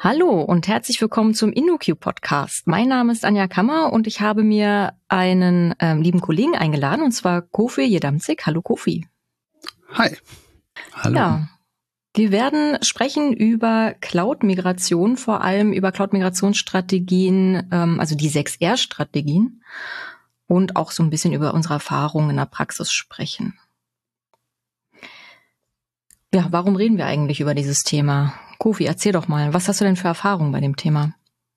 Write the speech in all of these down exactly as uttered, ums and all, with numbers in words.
Hallo und herzlich willkommen zum InnoQ-Podcast. Mein Name ist Anja Kammer und ich habe mir einen ähm, lieben Kollegen eingeladen, und zwar Kofi Jedamcik. Hallo Kofi. Hi. Hallo. Ja, wir werden sprechen über Cloud-Migration, vor allem über Cloud-Migrationsstrategien, ähm, also die sechs R-Strategien, und auch so ein bisschen über unsere Erfahrungen in der Praxis sprechen. Ja, warum reden wir eigentlich über dieses Thema? Kofi, erzähl doch mal, was hast du denn für Erfahrungen bei dem Thema?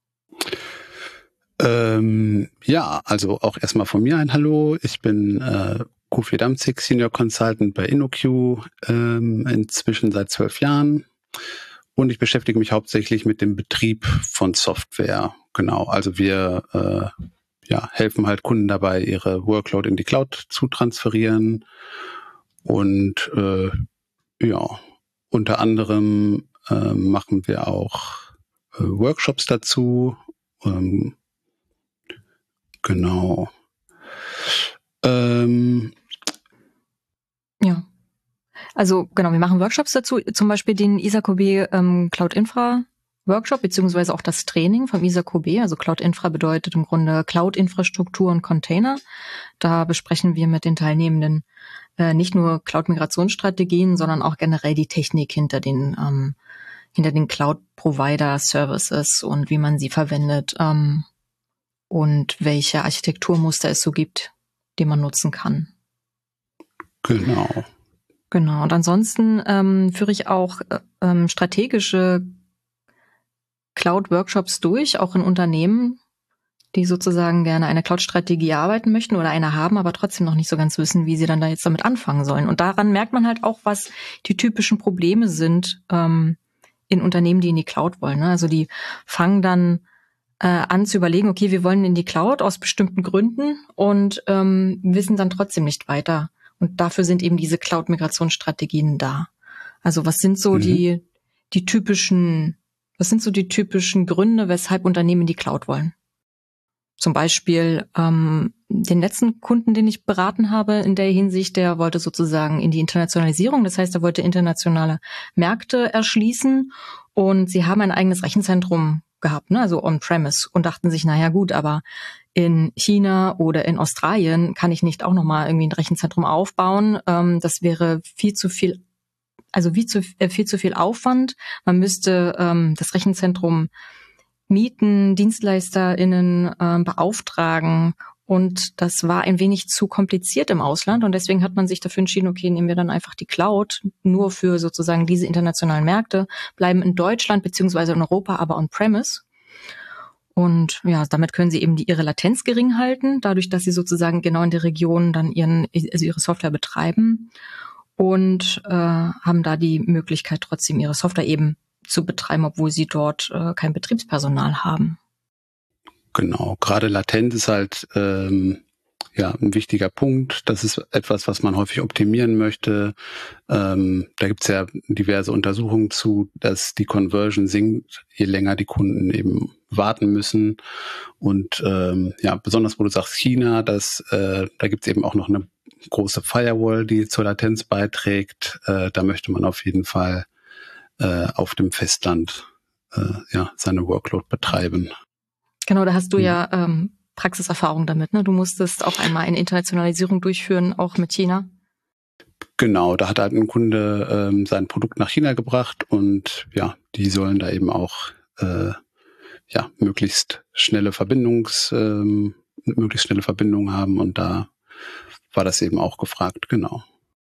Ähm, ja, also auch erstmal von mir ein Hallo. Ich bin äh, Kofi Jedamcik, Senior Consultant bei InnoQ, ähm, inzwischen seit zwölf Jahren. Und ich beschäftige mich hauptsächlich mit dem Betrieb von Software. Genau, also wir äh, ja, helfen halt Kunden dabei, ihre Workload in die Cloud zu transferieren. Und äh, ja, unter anderem äh, machen wir auch äh, Workshops dazu. Ähm, genau. Ähm, Ja, also genau, wir machen Workshops dazu, zum Beispiel den ISAKOB ähm, Cloud Infra Workshop, beziehungsweise auch das Training vom ISAKOB. Also Cloud Infra bedeutet im Grunde Cloud-Infrastruktur und Container. Da besprechen wir mit den Teilnehmenden äh, nicht nur Cloud-Migrationsstrategien, sondern auch generell die Technik hinter den ähm, hinter den Cloud-Provider-Services und wie man sie verwendet ähm, und welche Architekturmuster es so gibt, die man nutzen kann. genau. Genau. Und ansonsten ähm, führe ich auch ähm, strategische Cloud-Workshops durch, auch in Unternehmen, die sozusagen gerne eine Cloud-Strategie arbeiten möchten oder eine haben, aber trotzdem noch nicht so ganz wissen, wie sie dann da jetzt damit anfangen sollen. Und daran merkt man halt auch, was die typischen Probleme sind ähm, in Unternehmen, die in die Cloud wollen. Ne? Also die fangen dann äh, an zu überlegen, okay, wir wollen in die Cloud aus bestimmten Gründen und ähm, wissen dann trotzdem nicht weiter. Und dafür sind eben diese Cloud-Migrationsstrategien da. Also was sind so Mhm. die die typischen, was sind so die typischen Gründe, weshalb Unternehmen in die Cloud wollen? Zum Beispiel ähm, den letzten Kunden, den ich beraten habe in der Hinsicht, der wollte sozusagen in die Internationalisierung. Das heißt, er wollte internationale Märkte erschließen und sie haben ein eigenes Rechenzentrum gehabt, ne? Also on-premise, und dachten sich, naja gut, aber in China oder in Australien kann ich nicht auch nochmal irgendwie ein Rechenzentrum aufbauen. Ähm, das wäre viel zu viel, also wie zu, äh, viel zu viel Aufwand. Man müsste ähm, das Rechenzentrum mieten, DienstleisterInnen äh, beauftragen, und das war ein wenig zu kompliziert im Ausland, und deswegen hat man sich dafür entschieden, okay, nehmen wir dann einfach die Cloud nur für sozusagen diese internationalen Märkte, bleiben in Deutschland beziehungsweise in Europa aber on-premise. Und ja, damit können sie eben die, ihre Latenz gering halten, dadurch, dass sie sozusagen genau in der Region dann ihren, also ihre Software betreiben, und äh, haben da die Möglichkeit, trotzdem ihre Software eben zu betreiben, obwohl sie dort äh, kein Betriebspersonal haben. Genau. Gerade Latenz ist halt ähm, ja ein wichtiger Punkt. Das ist etwas, was man häufig optimieren möchte. Ähm, da gibt es ja diverse Untersuchungen zu, dass die Conversion sinkt, je länger die Kunden eben warten müssen. Und ähm, ja, besonders wo du sagst China, das, äh, da gibt es eben auch noch eine große Firewall, die zur Latenz beiträgt. Äh, da möchte man auf jeden Fall äh, auf dem Festland äh, ja seine Workload betreiben. Genau, da hast du ja ähm, Praxiserfahrung damit, ne? Du musstest auch einmal eine Internationalisierung durchführen, auch mit China. Genau, da hat halt ein Kunde ähm, sein Produkt nach China gebracht, und ja, die sollen da eben auch äh, ja möglichst schnelle Verbindungs, ähm, möglichst schnelle Verbindungen haben, und da war das eben auch gefragt, genau.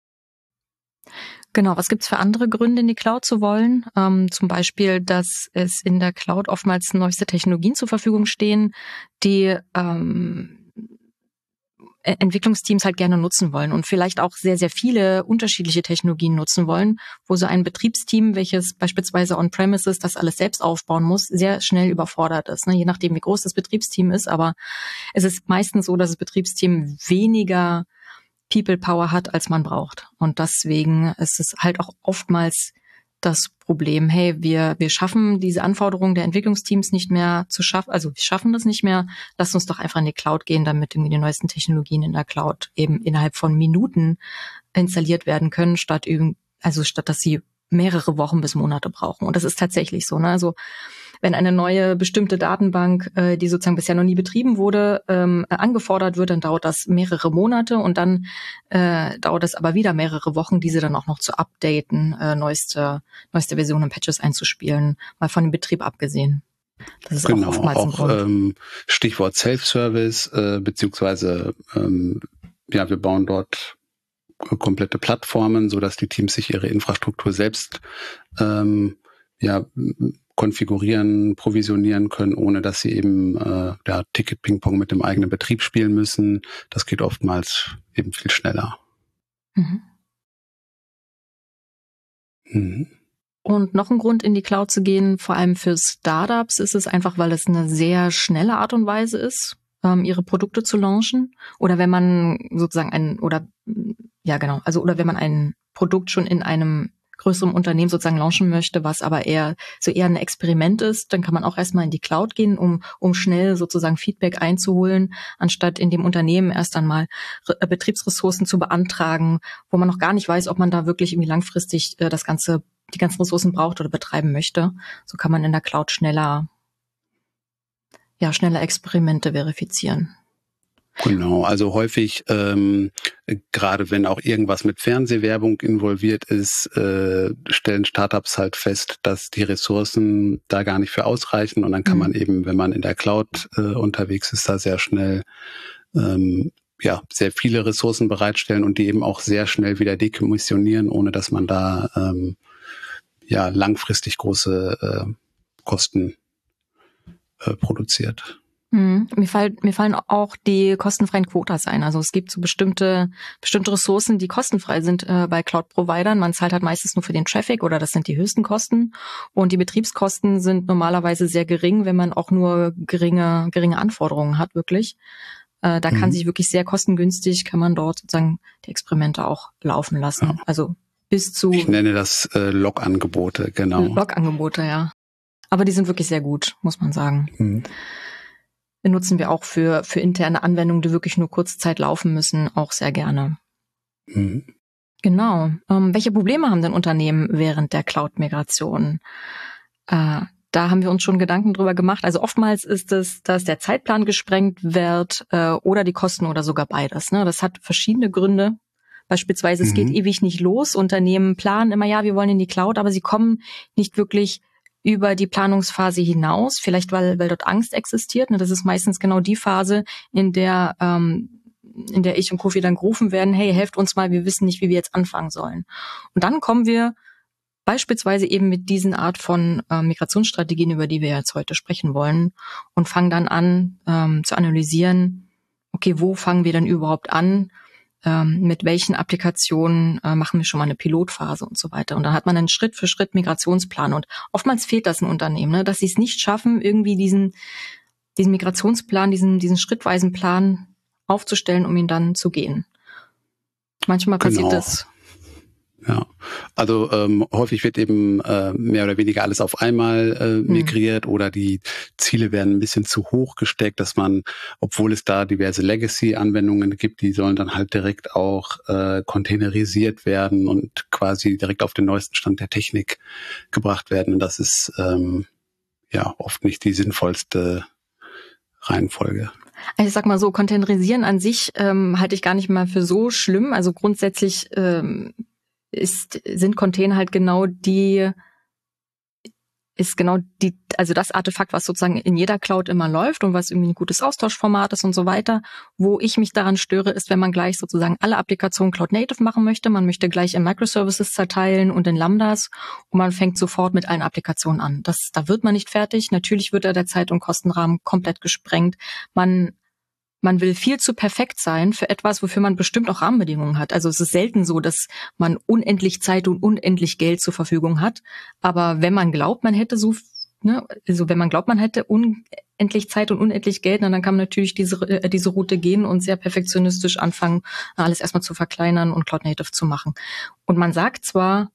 Genau, was gibt's für andere Gründe, in die Cloud zu wollen? Ähm, zum Beispiel, dass es in der Cloud oftmals neueste Technologien zur Verfügung stehen, die ähm, Entwicklungsteams halt gerne nutzen wollen und vielleicht auch sehr, sehr viele unterschiedliche Technologien nutzen wollen, wo so ein Betriebsteam, welches beispielsweise on-premises das alles selbst aufbauen muss, sehr schnell überfordert ist, ne? Je nachdem, wie groß das Betriebsteam ist. Aber es ist meistens so, dass das Betriebsteam weniger People Power hat, als man braucht. Und deswegen ist es halt auch oftmals das Problem, hey, wir wir schaffen diese Anforderungen der Entwicklungsteams nicht mehr zu schaffen, also wir schaffen das nicht mehr, lasst uns doch einfach in die Cloud gehen, damit irgendwie die neuesten Technologien in der Cloud eben innerhalb von Minuten installiert werden können, statt eben, also statt dass sie mehrere Wochen bis Monate brauchen. Und das ist tatsächlich so, ne? Also wenn eine neue bestimmte Datenbank, äh, die sozusagen bisher noch nie betrieben wurde, ähm, angefordert wird, dann dauert das mehrere Monate und dann äh, dauert es aber wieder mehrere Wochen, diese dann auch noch zu updaten, äh, neueste, neueste Versionen und Patches einzuspielen, mal von dem Betrieb abgesehen. Das ist genau, auch oftmals ein auch Grund. Ähm, Stichwort Self-Service, äh, beziehungsweise ähm, ja, wir bauen dort komplette Plattformen, so dass die Teams sich ihre Infrastruktur selbst ähm, ja konfigurieren, provisionieren können, ohne dass sie eben äh, ja, Ticket-Ping-Pong mit dem eigenen Betrieb spielen müssen. Das geht oftmals eben viel schneller. Mhm. Mhm. Und noch ein Grund, in die Cloud zu gehen, vor allem für Startups, ist es einfach, weil es eine sehr schnelle Art und Weise ist, ähm, ihre Produkte zu launchen. Oder wenn man sozusagen ein, oder ja genau, also oder wenn man ein Produkt schon in einem größeren Unternehmen sozusagen launchen möchte, was aber eher so eher ein Experiment ist, dann kann man auch erstmal in die Cloud gehen, um um schnell sozusagen Feedback einzuholen, anstatt in dem Unternehmen erst einmal Re- Betriebsressourcen zu beantragen, wo man noch gar nicht weiß, ob man da wirklich irgendwie langfristig äh, das ganze die ganzen Ressourcen braucht oder betreiben möchte. So kann man in der Cloud schneller ja schneller Experimente verifizieren. Genau, also häufig, ähm, gerade wenn auch irgendwas mit Fernsehwerbung involviert ist, äh, stellen Startups halt fest, dass die Ressourcen da gar nicht für ausreichen und dann kann Mhm. man eben, wenn man in der Cloud äh, unterwegs ist, da sehr schnell ähm, ja sehr viele Ressourcen bereitstellen und die eben auch sehr schnell wieder dekommissionieren, ohne dass man da ähm, ja langfristig große äh, Kosten äh, produziert. Mhm. Mir, fall, mir fallen auch die kostenfreien Quotas ein. Also es gibt so bestimmte bestimmte Ressourcen, die kostenfrei sind äh, bei Cloud-Providern. Man zahlt halt meistens nur für den Traffic oder das sind die höchsten Kosten. Und die Betriebskosten sind normalerweise sehr gering, wenn man auch nur geringe geringe Anforderungen hat, wirklich. Äh, da kann Mhm. sich wirklich sehr kostengünstig, kann man dort sozusagen die Experimente auch laufen lassen. Ja. Also bis zu Ich nenne das äh, Log-Angebote, genau. Log-Angebote, ja. Aber die sind wirklich sehr gut, muss man sagen. Mhm. Benutzen wir auch für, für interne Anwendungen, die wirklich nur kurze Zeit laufen müssen, auch sehr gerne. Mhm. Genau. Ähm, welche Probleme haben denn Unternehmen während der Cloud-Migration? Äh, da haben wir uns schon Gedanken drüber gemacht. Also oftmals ist es, dass der Zeitplan gesprengt wird äh, oder die Kosten oder sogar beides. Ne? Das hat verschiedene Gründe. Beispielsweise, es geht Mhm. ewig nicht los. Unternehmen planen immer, ja, wir wollen in die Cloud, aber sie kommen nicht wirklich über die Planungsphase hinaus, vielleicht weil, weil dort Angst existiert. Ne? Das ist meistens genau die Phase, in der ähm, in der ich und Kofi dann gerufen werden, hey, helft uns mal, wir wissen nicht, wie wir jetzt anfangen sollen. Und dann kommen wir beispielsweise eben mit diesen Art von äh, Migrationsstrategien, über die wir jetzt heute sprechen wollen, und fangen dann an ähm, zu analysieren, okay, wo fangen wir denn überhaupt an, ähm, mit welchen Applikationen äh, machen wir schon mal eine Pilotphase und so weiter. Und dann hat man einen Schritt für Schritt Migrationsplan. Und oftmals fehlt das in Unternehmen, ne, dass sie es nicht schaffen, irgendwie diesen diesen Migrationsplan, diesen diesen schrittweisen Plan aufzustellen, um ihn dann zu gehen. Manchmal passiert Genau. das. Ja, also ähm, häufig wird eben äh, mehr oder weniger alles auf einmal äh, migriert hm. oder die Ziele werden ein bisschen zu hoch gesteckt, dass man, obwohl es da diverse Legacy-Anwendungen gibt, die sollen dann halt direkt auch äh, containerisiert werden und quasi direkt auf den neuesten Stand der Technik gebracht werden. Und das ist ähm, ja oft nicht die sinnvollste Reihenfolge. Ich sag mal so, Containerisieren an sich ähm, halte ich gar nicht mal für so schlimm. Also grundsätzlich ähm, ist, sind Container halt genau die, ist genau die, also das Artefakt, was sozusagen in jeder Cloud immer läuft und was irgendwie ein gutes Austauschformat ist und so weiter. Wo ich mich daran störe, ist, wenn man gleich sozusagen alle Applikationen Cloud Native machen möchte. Man möchte gleich in Microservices zerteilen und in Lambdas und man fängt sofort mit allen Applikationen an. Das, da wird man nicht fertig. Natürlich wird da der Zeit- und Kostenrahmen komplett gesprengt. Man Man will viel zu perfekt sein für etwas, wofür man bestimmt auch Rahmenbedingungen hat. Also es ist selten so, dass man unendlich Zeit und unendlich Geld zur Verfügung hat. Aber wenn man glaubt, man hätte so, ne, also wenn man glaubt, man hätte unendlich Zeit und unendlich Geld, dann kann man natürlich diese, äh, diese Route gehen und sehr perfektionistisch anfangen, alles erstmal zu verkleinern und Cloud Native zu machen. Und man sagt zwar,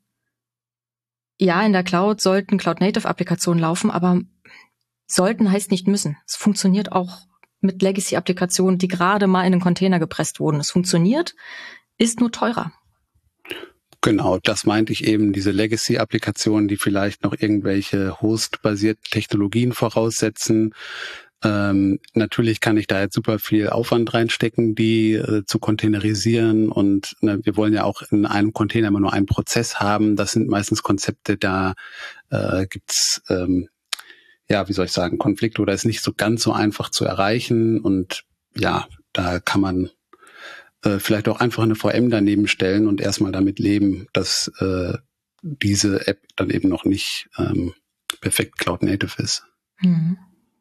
ja, in der Cloud sollten Cloud Native Applikationen laufen, aber sollten heißt nicht müssen. Es funktioniert auch mit Legacy-Applikationen, die gerade mal in einen Container gepresst wurden. Es funktioniert, ist nur teurer. Genau, das meinte ich eben, diese Legacy-Applikationen, die vielleicht noch irgendwelche Host-basierten Technologien voraussetzen. Ähm, natürlich kann ich da jetzt super viel Aufwand reinstecken, die äh, zu containerisieren, und ne, wir wollen ja auch in einem Container immer nur einen Prozess haben. Das sind meistens Konzepte, da äh, gibt's ähm, ja, wie soll ich sagen, Konflikte, oder ist nicht so ganz so einfach zu erreichen, und ja, da kann man Äh, vielleicht auch einfach eine V M daneben stellen und erstmal damit leben, dass äh, diese App dann eben noch nicht ähm, perfekt Cloud-Native ist. Mhm.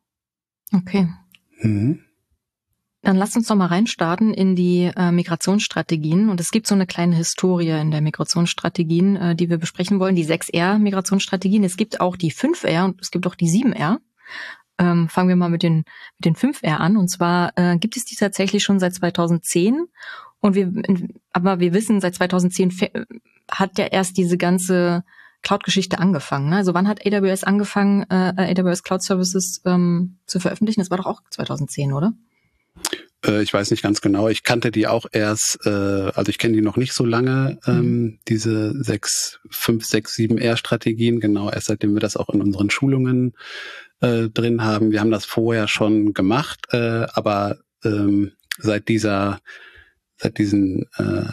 Okay. Mhm. Dann lasst uns doch mal reinstarten in die äh, Migrationsstrategien. Und es gibt so eine kleine Historie in der Migrationsstrategien, äh, die wir besprechen wollen, die sechs R Migrationsstrategien. Es gibt auch die fünf R und es gibt auch die sieben R. Ähm, fangen wir mal mit den mit den fünf R an. Und zwar äh, gibt es die tatsächlich schon seit zweitausendzehn. Und wir, aber wir wissen, seit zweitausendzehn hat ja erst diese ganze Cloud-Geschichte angefangen. Ne? Also wann hat A W S angefangen, äh, A W S Cloud Services ähm, zu veröffentlichen? Das war doch auch zweitausendzehn, oder? Äh, ich weiß nicht ganz genau. Ich kannte die auch erst, äh, also ich kenne die noch nicht so lange, ähm, mhm. diese sechs, fünf, sechs, sieben R-Strategien, genau, erst seitdem wir das auch in unseren Schulungen äh, drin haben. Wir haben das vorher schon gemacht, äh, aber ähm, seit dieser, seit diesen äh,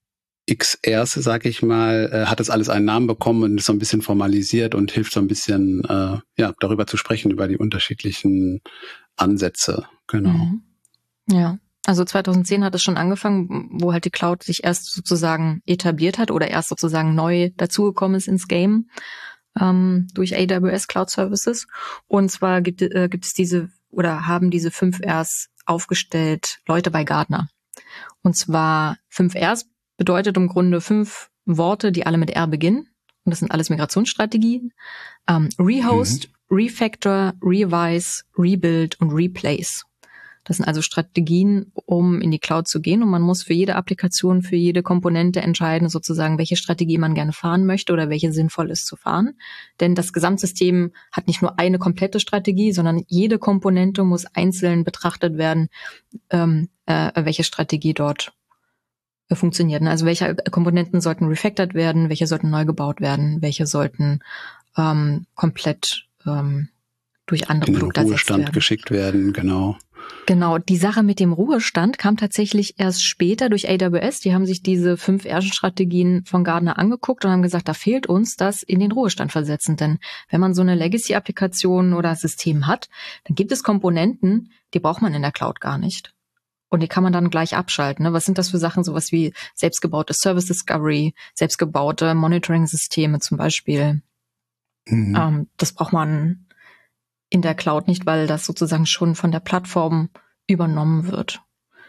X Rs, sag ich mal, äh, hat es alles einen Namen bekommen und ist so ein bisschen formalisiert und hilft so ein bisschen, äh, ja, darüber zu sprechen, über die unterschiedlichen Ansätze. Genau. Mhm. Ja, also zweitausendzehn hat es schon angefangen, wo halt die Cloud sich erst sozusagen etabliert hat oder erst sozusagen neu dazugekommen ist ins Game ähm, durch A W S Cloud Services. Und zwar gibt, äh, gibt es diese oder haben diese fünf Rs aufgestellt Leute bei Gartner. Und zwar fünf Rs bedeutet im Grunde fünf Worte, die alle mit R beginnen. Und das sind alles Migrationsstrategien. Ähm, Rehost, mhm. Refactor, Revise, Rebuild und Replace. Das sind also Strategien, um in die Cloud zu gehen. Und man muss für jede Applikation, für jede Komponente entscheiden, sozusagen, welche Strategie man gerne fahren möchte oder welche sinnvoll ist zu fahren. Denn das Gesamtsystem hat nicht nur eine komplette Strategie, sondern jede Komponente muss einzeln betrachtet werden, ähm, äh, welche Strategie dort äh, funktioniert. Also welche Komponenten sollten refactored werden, welche sollten neu gebaut werden, welche sollten ähm, komplett ähm, durch andere Produkte ersetzt werden. In den Ruhestand geschickt werden, genau. Genau, die Sache mit dem Ruhestand kam tatsächlich erst später durch A W S. Die haben sich diese fünf R-Strategien von Gartner angeguckt und haben gesagt, da fehlt uns das in den Ruhestand versetzen. Denn wenn man so eine Legacy-Applikation oder System hat, dann gibt es Komponenten, die braucht man in der Cloud gar nicht. Und die kann man dann gleich abschalten. Ne? Was sind das für Sachen? Sowas wie selbstgebaute Service Discovery, selbstgebaute Monitoring-Systeme zum Beispiel. Mhm. Ähm, das braucht man in der Cloud nicht, weil das sozusagen schon von der Plattform übernommen wird.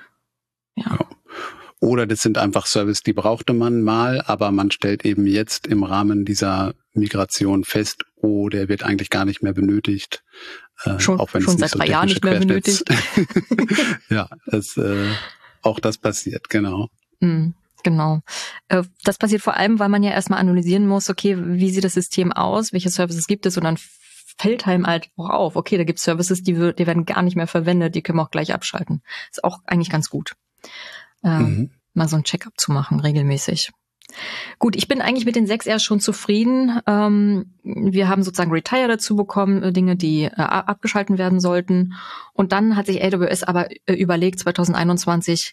Ja. Ja. Oder das sind einfach Services, die brauchte man mal, aber man stellt eben jetzt im Rahmen dieser Migration fest, oh, der wird eigentlich gar nicht mehr benötigt. Äh, schon auch wenn schon es nicht seit drei so Jahren nicht mehr benötigt. Ja, das, äh, auch das passiert, genau. Mm. Genau. Das passiert vor allem, weil man ja erstmal analysieren muss, okay, wie sieht das System aus, welche Services gibt es, und dann fällt einem halt auch auf, okay, da gibt es Services, die, die werden gar nicht mehr verwendet, die können wir auch gleich abschalten. Ist auch eigentlich ganz gut, ähm, mhm. mal so ein Check-up zu machen, regelmäßig. Gut, ich bin eigentlich mit den sechs R schon zufrieden. Ähm, wir haben sozusagen Retire dazu bekommen, Dinge, die äh, abgeschalten werden sollten. Und dann hat sich A W S aber äh, überlegt, zwanzig einundzwanzig,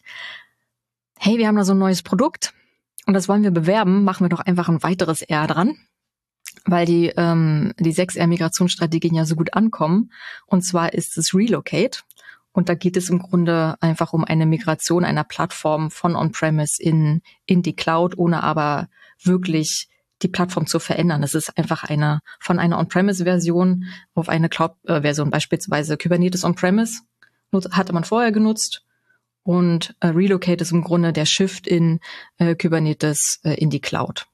hey, wir haben da so ein neues Produkt und das wollen wir bewerben, machen wir doch einfach ein weiteres R dran, weil die ähm, die sechs R-Migrationsstrategien ja so gut ankommen. Und zwar ist es Relocate. Und da geht es im Grunde einfach um eine Migration einer Plattform von On-Premise in in die Cloud, ohne aber wirklich die Plattform zu verändern. Es ist einfach eine von einer On-Premise-Version auf eine Cloud-Version, beispielsweise Kubernetes On-Premise hatte man vorher genutzt. Und äh, Relocate ist im Grunde der Shift in äh, Kubernetes äh, in die Cloud.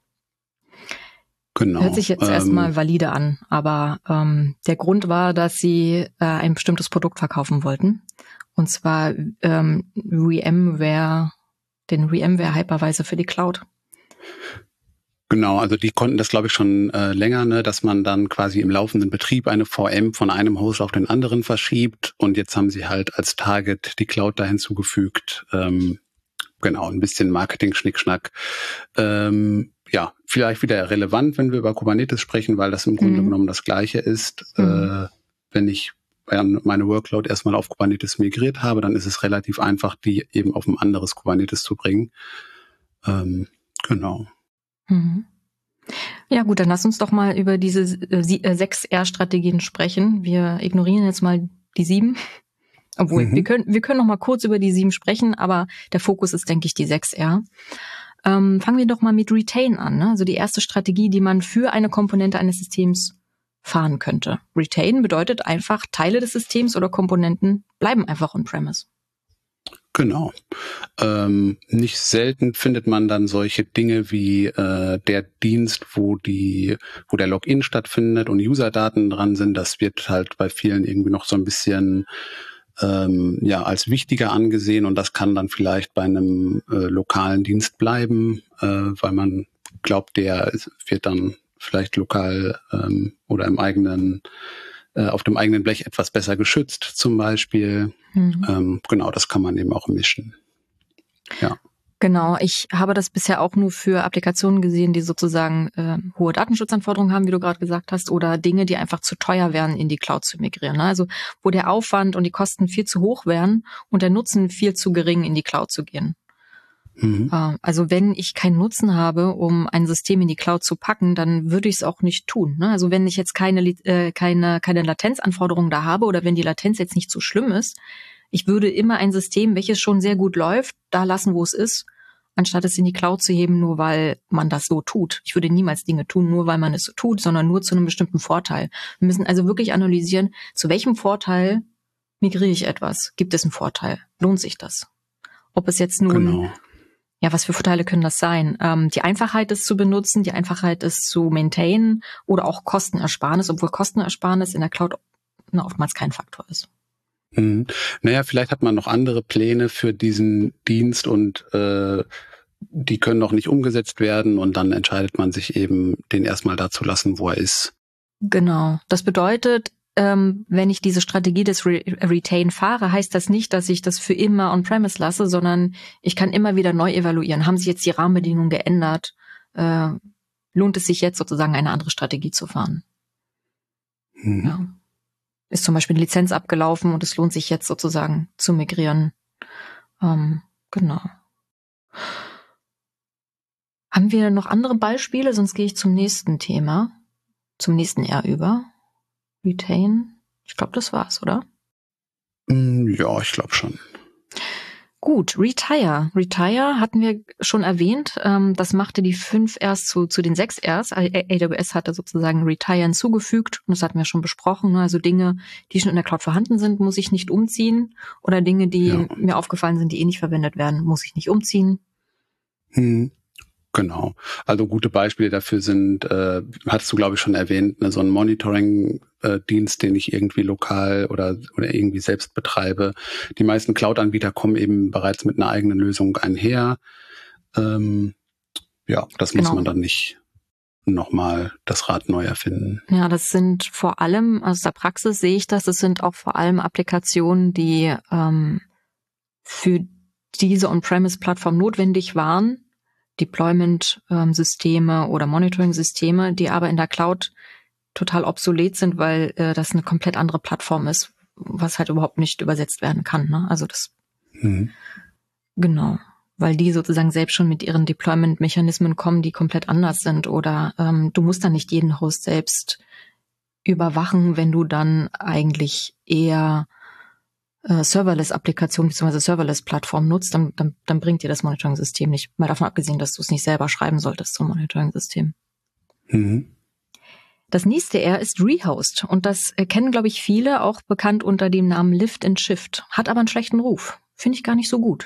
Genau. Hört sich jetzt ähm, erstmal valide an, aber ähm, der Grund war, dass sie äh, ein bestimmtes Produkt verkaufen wollten. Und zwar ähm, VMware, den VMware Hypervisor für die Cloud. Genau, also die konnten das, glaube ich, schon äh, länger, ne, dass man dann quasi im laufenden Betrieb eine V M von einem Host auf den anderen verschiebt. Und jetzt haben sie halt als Target die Cloud da hinzugefügt. Ähm, genau, ein bisschen Marketing-Schnickschnack. Ähm, ja, vielleicht wieder relevant, wenn wir über Kubernetes sprechen, weil das im Grunde Mhm. genommen das Gleiche ist. Mhm. Äh, wenn ich meine Workload erstmal auf Kubernetes migriert habe, dann ist es relativ einfach, die eben auf ein anderes Kubernetes zu bringen. Ähm, genau. Mhm. Ja gut, dann lass uns doch mal über diese äh, sechs R-Strategien sprechen. Wir ignorieren jetzt mal die sieben. Obwohl, Mhm. wir können wir können noch mal kurz über die sieben sprechen, aber der Fokus ist, denke ich, die sechs R. Ähm, fangen wir doch mal mit Retain an, ne? Also die erste Strategie, die man für eine Komponente eines Systems fahren könnte. Retain bedeutet einfach, Teile des Systems oder Komponenten bleiben einfach on-premise. Genau. Ähm, nicht selten findet man dann solche Dinge wie äh, der Dienst, wo die, wo der Login stattfindet und Userdaten dran sind. Das wird halt bei vielen irgendwie noch so ein bisschen ähm, ja als wichtiger angesehen, und das kann dann vielleicht bei einem äh, lokalen Dienst bleiben, äh, weil man glaubt, der wird dann vielleicht lokal ähm, oder im eigenen äh, auf dem eigenen Blech etwas besser geschützt, zum Beispiel. Mhm. Ähm, genau, das kann man eben auch mischen. Ja. Genau, ich habe das bisher auch nur für Applikationen gesehen, die sozusagen äh, hohe Datenschutzanforderungen haben, wie du gerade gesagt hast, oder Dinge, die einfach zu teuer wären, in die Cloud zu migrieren. Ne? Also wo der Aufwand und die Kosten viel zu hoch wären und der Nutzen viel zu gering, in die Cloud zu gehen. Mhm. Äh, also wenn ich keinen Nutzen habe, um ein System in die Cloud zu packen, dann würde ich es auch nicht tun. Ne? Also wenn ich jetzt keine, äh, keine, keine Latenzanforderungen da habe oder wenn die Latenz jetzt nicht so schlimm ist, ich würde immer ein System, welches schon sehr gut läuft, da lassen, wo es ist, anstatt es in die Cloud zu heben, nur weil man das so tut. Ich würde niemals Dinge tun, nur weil man es so tut, sondern nur zu einem bestimmten Vorteil. Wir müssen also wirklich analysieren, zu welchem Vorteil migriere ich etwas? Gibt es einen Vorteil? Lohnt sich das? Ob es jetzt nun, Genau. ja, was für Vorteile können das sein? Ähm, die Einfachheit, es zu benutzen, die Einfachheit, es zu maintainen oder auch Kostenersparnis, obwohl Kostenersparnis in der Cloud na, oftmals kein Faktor ist. Mhm. Naja, vielleicht hat man noch andere Pläne für diesen Dienst und äh, die können noch nicht umgesetzt werden, und dann entscheidet man sich eben, den erstmal da zu lassen, wo er ist. Genau. Das bedeutet, ähm, wenn ich diese Strategie des Re- Retain fahre, heißt das nicht, dass ich das für immer on-premise lasse, sondern ich kann immer wieder neu evaluieren. Haben sich jetzt die Rahmenbedingungen geändert? Äh, lohnt es sich jetzt sozusagen eine andere Strategie zu fahren? Mhm. Ja. Ist zum Beispiel die Lizenz abgelaufen und es lohnt sich jetzt sozusagen zu migrieren. Ähm, genau. Haben wir noch andere Beispiele? Sonst gehe ich zum nächsten Thema, zum nächsten R über. Retain. Ich glaube, das war's, oder? Ja, ich glaube schon. Gut, Retire. Retire hatten wir schon erwähnt. Ähm, das machte die fünf Rs zu, zu den sechs Rs. A W S hatte sozusagen Retire hinzugefügt. Und das hatten wir schon besprochen. Also Dinge, die schon in der Cloud vorhanden sind, muss ich nicht umziehen. Oder Dinge, die Ja. mir aufgefallen sind, die eh nicht verwendet werden, muss ich nicht umziehen. Mhm. Genau. Also gute Beispiele dafür sind, äh, hattest du, glaube ich, schon erwähnt, ne, so ein Monitoring-Dienst, äh, den ich irgendwie lokal oder, oder irgendwie selbst betreibe. Die meisten Cloud-Anbieter kommen eben bereits mit einer eigenen Lösung einher. Ähm, ja, das muss Genau. man dann nicht nochmal das Rad neu erfinden. Ja, das sind vor allem, aus der Praxis sehe ich das, das sind auch vor allem Applikationen, die ähm, für diese On-Premise-Plattform notwendig waren, Deployment-Systeme oder Monitoring-Systeme, die aber in der Cloud total obsolet sind, weil äh, das eine komplett andere Plattform ist, was halt überhaupt nicht übersetzt werden kann. Ne? Also das, Mhm. genau, weil die sozusagen selbst schon mit ihren Deployment-Mechanismen kommen, die komplett anders sind. Oder ähm, du musst dann nicht jeden Host selbst überwachen, wenn du dann eigentlich eher äh, Serverless-Applikation bzw. Serverless-Plattform nutzt, dann, dann, dann bringt dir das Monitoring-System nicht. Mal davon abgesehen, dass du es nicht selber schreiben solltest zum Monitoring-System. Mhm. Das nächste R ist Rehost. Und das kennen, glaube ich, viele, auch bekannt unter dem Namen Lift and Shift. Hat aber einen schlechten Ruf. Finde ich gar nicht so gut.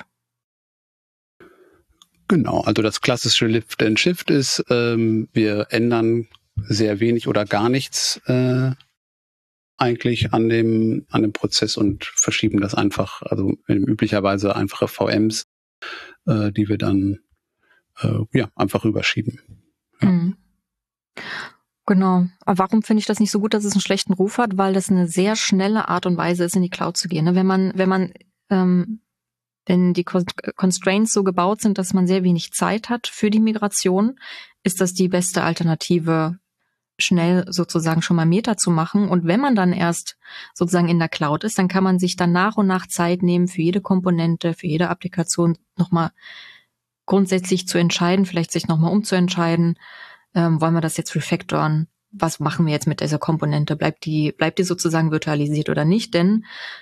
Genau, also das klassische Lift and Shift ist, ähm, wir ändern sehr wenig oder gar nichts äh, eigentlich an dem an dem Prozess und verschieben das einfach, also üblicherweise einfache V Ms, äh, die wir dann äh, ja einfach rüberschieben. Ja. Mhm. Genau. Aber warum finde ich das nicht so gut, dass es einen schlechten Ruf hat? Weil das eine sehr schnelle Art und Weise ist, in die Cloud zu gehen. Wenn man, wenn man ähm, wenn die Constraints so gebaut sind, dass man sehr wenig Zeit hat für die Migration, ist das die beste Alternative, schnell sozusagen schon mal Meta zu machen. Und wenn man dann erst sozusagen in der Cloud ist, dann kann man sich dann nach und nach Zeit nehmen, für jede Komponente, für jede Applikation nochmal grundsätzlich zu entscheiden, vielleicht sich nochmal umzuentscheiden, ähm, wollen wir das jetzt refactoren? Was machen wir jetzt mit dieser Komponente? Bleibt die, bleibt die sozusagen virtualisiert oder nicht? Denn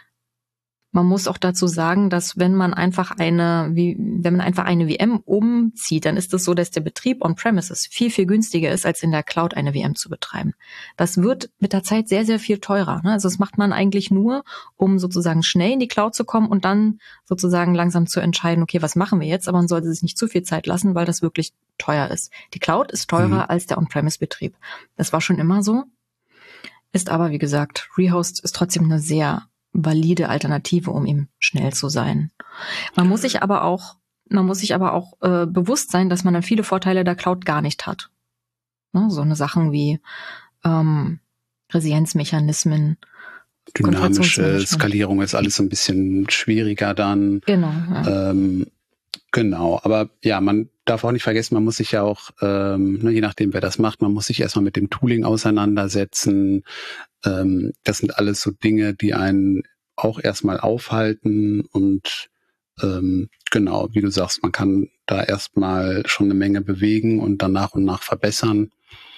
man muss auch dazu sagen, dass wenn man einfach eine, wie, wenn man einfach eine V M umzieht, dann ist es so, dass der Betrieb on-premises viel, viel günstiger ist, als in der Cloud eine V M zu betreiben. Das wird mit der Zeit sehr, sehr viel teurer. Ne? Also das macht man eigentlich nur, um sozusagen schnell in die Cloud zu kommen und dann sozusagen langsam zu entscheiden, okay, was machen wir jetzt? Aber man sollte sich nicht zu viel Zeit lassen, weil das wirklich teuer ist. Die Cloud ist teurer mhm. als der On-Premise-Betrieb. Das war schon immer so. Ist aber, wie gesagt, Rehost ist trotzdem eine sehr valide Alternative, um eben schnell zu sein. Man muss sich aber auch, man muss sich aber auch äh, bewusst sein, dass man dann viele Vorteile der Cloud gar nicht hat. Ne? So eine Sachen wie ähm, Resilienzmechanismen, dynamische Skalierung ist alles so ein bisschen schwieriger dann. Genau. Ja. Ähm, genau, aber ja, man darf auch nicht vergessen, man muss sich ja auch, ähm, ne, je nachdem wer das macht, man muss sich erstmal mit dem Tooling auseinandersetzen. Ähm, das sind alles so Dinge, die einen auch erstmal aufhalten und ähm, genau, wie du sagst, man kann da erstmal schon eine Menge bewegen und dann nach und nach verbessern.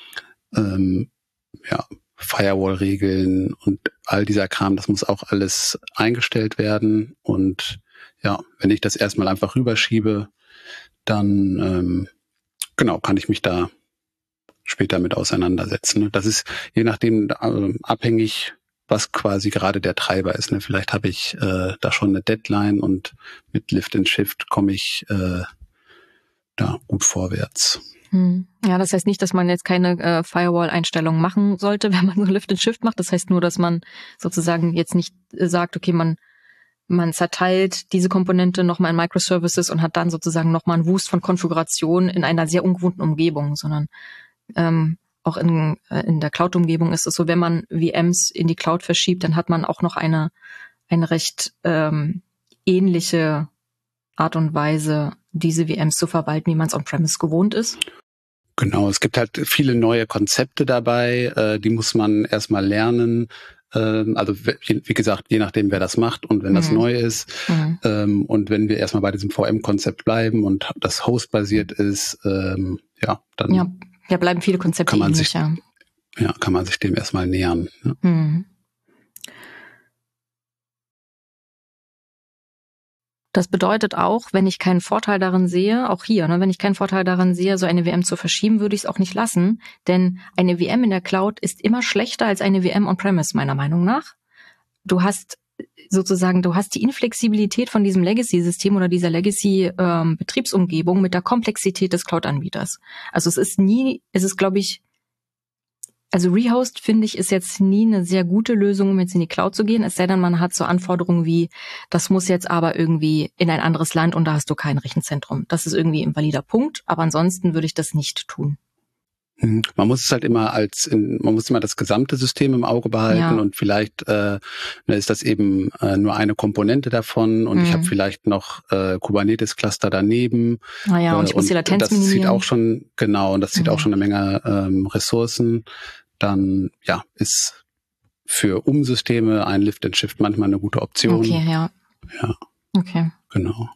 Ähm, ja, Firewall-Regeln und all dieser Kram, das muss auch alles eingestellt werden. Und ja, wenn ich das erstmal einfach rüberschiebe, dann ähm, genau, kann ich mich da später mit auseinandersetzen. Das ist je nachdem äh, abhängig, was quasi gerade der Treiber ist. Ne? Vielleicht habe ich äh, da schon eine Deadline und mit Lift and Shift komme ich äh, da gut vorwärts. Hm. Ja, das heißt nicht, dass man jetzt keine äh, Firewall-Einstellungen machen sollte, wenn man so Lift and Shift macht. Das heißt nur, dass man sozusagen jetzt nicht äh, sagt, okay, man man zerteilt diese Komponente nochmal in Microservices und hat dann sozusagen nochmal einen Wust von Konfiguration in einer sehr ungewohnten Umgebung, sondern ähm, auch in, äh, in der Cloud-Umgebung ist es so, wenn man V Ms in die Cloud verschiebt, dann hat man auch noch eine, eine recht ähm, ähnliche Art und Weise, diese V Ms zu verwalten, wie man es on-premise gewohnt ist. Genau, es gibt halt viele neue Konzepte dabei, äh, die muss man erstmal lernen. Ähm, also wie gesagt, je nachdem, wer das macht und wenn mhm. das neu ist. Mhm. Ähm, und wenn wir erstmal bei diesem V M-Konzept bleiben und das Host-basiert ist, ähm, ja, dann ja. Ja, bleiben viele Konzepte kann man ähnlich, sich, ja. ja, kann man sich dem erstmal nähern. Ja. Mhm. Das bedeutet auch, wenn ich keinen Vorteil darin sehe, auch hier, ne, wenn ich keinen Vorteil darin sehe, so eine V M zu verschieben, würde ich es auch nicht lassen, denn eine V M in der Cloud ist immer schlechter als eine V M on-premise, meiner Meinung nach. Du hast sozusagen, du hast die Inflexibilität von diesem Legacy-System oder dieser Legacy-Betriebsumgebung ähm, mit der Komplexität des Cloud-Anbieters. Also es ist nie, es ist, glaube ich, also Rehost, finde ich, ist jetzt nie eine sehr gute Lösung, um jetzt in die Cloud zu gehen, es sei denn, man hat so Anforderungen wie, das muss jetzt aber irgendwie in ein anderes Land und da hast du kein Rechenzentrum. Das ist irgendwie ein valider Punkt, aber ansonsten würde ich das nicht tun. Man muss es halt immer als, in, man muss immer das gesamte System im Auge behalten ja. und vielleicht äh, ist das eben äh, nur eine Komponente davon und mhm. ich habe vielleicht noch äh, Kubernetes-Cluster daneben. Naja, und ich muss die Latenz das minimieren. zieht auch schon, genau, und das zieht mhm. auch schon eine Menge ähm, Ressourcen. Dann ja, ist für Umsysteme ein Lift and Shift manchmal eine gute Option. Okay, ja. Ja. Okay. Genau.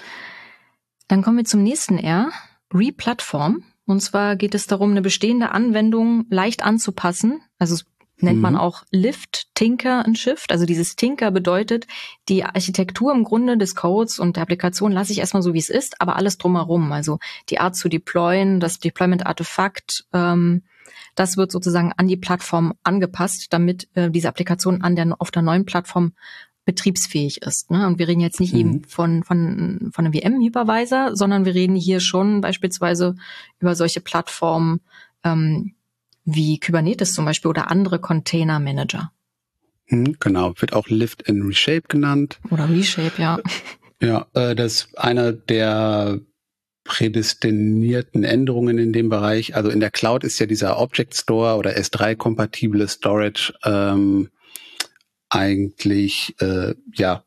Dann kommen wir zum nächsten R, Replatform. Und zwar geht es darum, eine bestehende Anwendung leicht anzupassen. Also es nennt mhm. man auch Lift, Tinker and Shift. Also dieses Tinker bedeutet, die Architektur im Grunde des Codes und der Applikation lasse ich erstmal so, wie es ist, aber alles drumherum. Also die Art zu deployen, das Deployment-Artefakt, ähm, das wird sozusagen an die Plattform angepasst, damit äh, diese Applikation an der, auf der neuen Plattform betriebsfähig ist. Ne? Und wir reden jetzt nicht mhm. eben von, von, von einem V M-Hypervisor, sondern wir reden hier schon beispielsweise über solche Plattformen ähm, wie Kubernetes zum Beispiel oder andere Container-Manager. Mhm, genau, wird auch Lift and Reshape genannt. Oder Reshape, ja. Ja, äh, das ist einer der prädestinierten Änderungen in dem Bereich. Also in der Cloud ist ja dieser Object Store oder S drei-kompatible Storage ähm, eigentlich äh, ja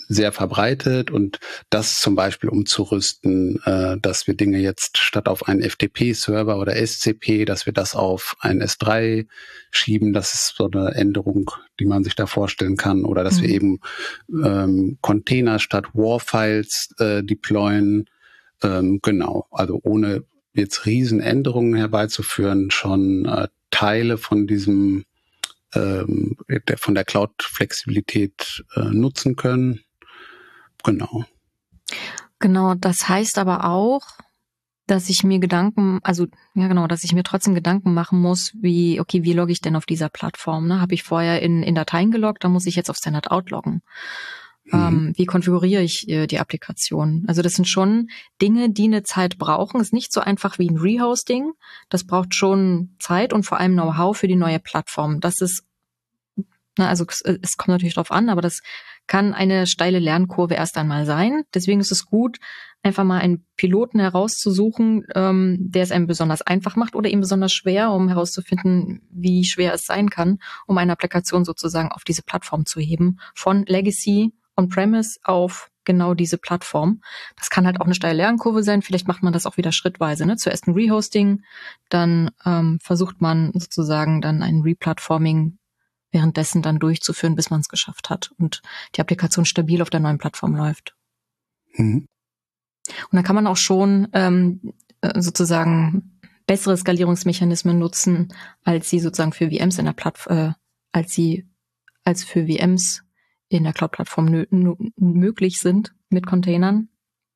sehr verbreitet und das zum Beispiel umzurüsten, äh, dass wir Dinge jetzt statt auf einen F T P-Server oder S C P, dass wir das auf einen S drei schieben, das ist so eine Änderung, die man sich da vorstellen kann, oder dass mhm. wir eben ähm, Container statt WAR-Files äh, deployen, ähm, genau, also ohne jetzt Riesenänderungen herbeizuführen, schon äh, Teile von diesem ähm, der, von der Cloud-Flexibilität äh, nutzen können. Genau. Genau, das heißt aber auch, dass ich mir Gedanken, also ja genau, dass ich mir trotzdem Gedanken machen muss, wie, okay, wie logge ich denn auf dieser Plattform? Ne? Habe ich vorher in, in Dateien geloggt, dann muss ich jetzt auf Standard Out loggen. Mhm. Ähm, wie konfiguriere ich äh, die Applikation? Also das sind schon Dinge, die eine Zeit brauchen. Ist nicht so einfach wie ein Rehosting. Das braucht schon Zeit und vor allem Know-how für die neue Plattform. Das ist, na, also es, es kommt natürlich drauf an, aber das kann eine steile Lernkurve erst einmal sein. Deswegen ist es gut, einfach mal einen Piloten herauszusuchen, ähm, der es einem besonders einfach macht oder eben besonders schwer, um herauszufinden, wie schwer es sein kann, um eine Applikation sozusagen auf diese Plattform zu heben, von Legacy On-Premise auf genau diese Plattform. Das kann halt auch eine steile Lernkurve sein. Vielleicht macht man das auch wieder schrittweise. Ne? Zuerst ein Rehosting, dann ähm, versucht man sozusagen dann ein Replatforming währenddessen dann durchzuführen, bis man es geschafft hat und die Applikation stabil auf der neuen Plattform läuft. Mhm. Und dann kann man auch schon ähm, sozusagen bessere Skalierungsmechanismen nutzen, als sie sozusagen für V Ms in der Plattform, äh, als sie als für V Ms in der Cloud-Plattform nö- nö- möglich sind mit Containern.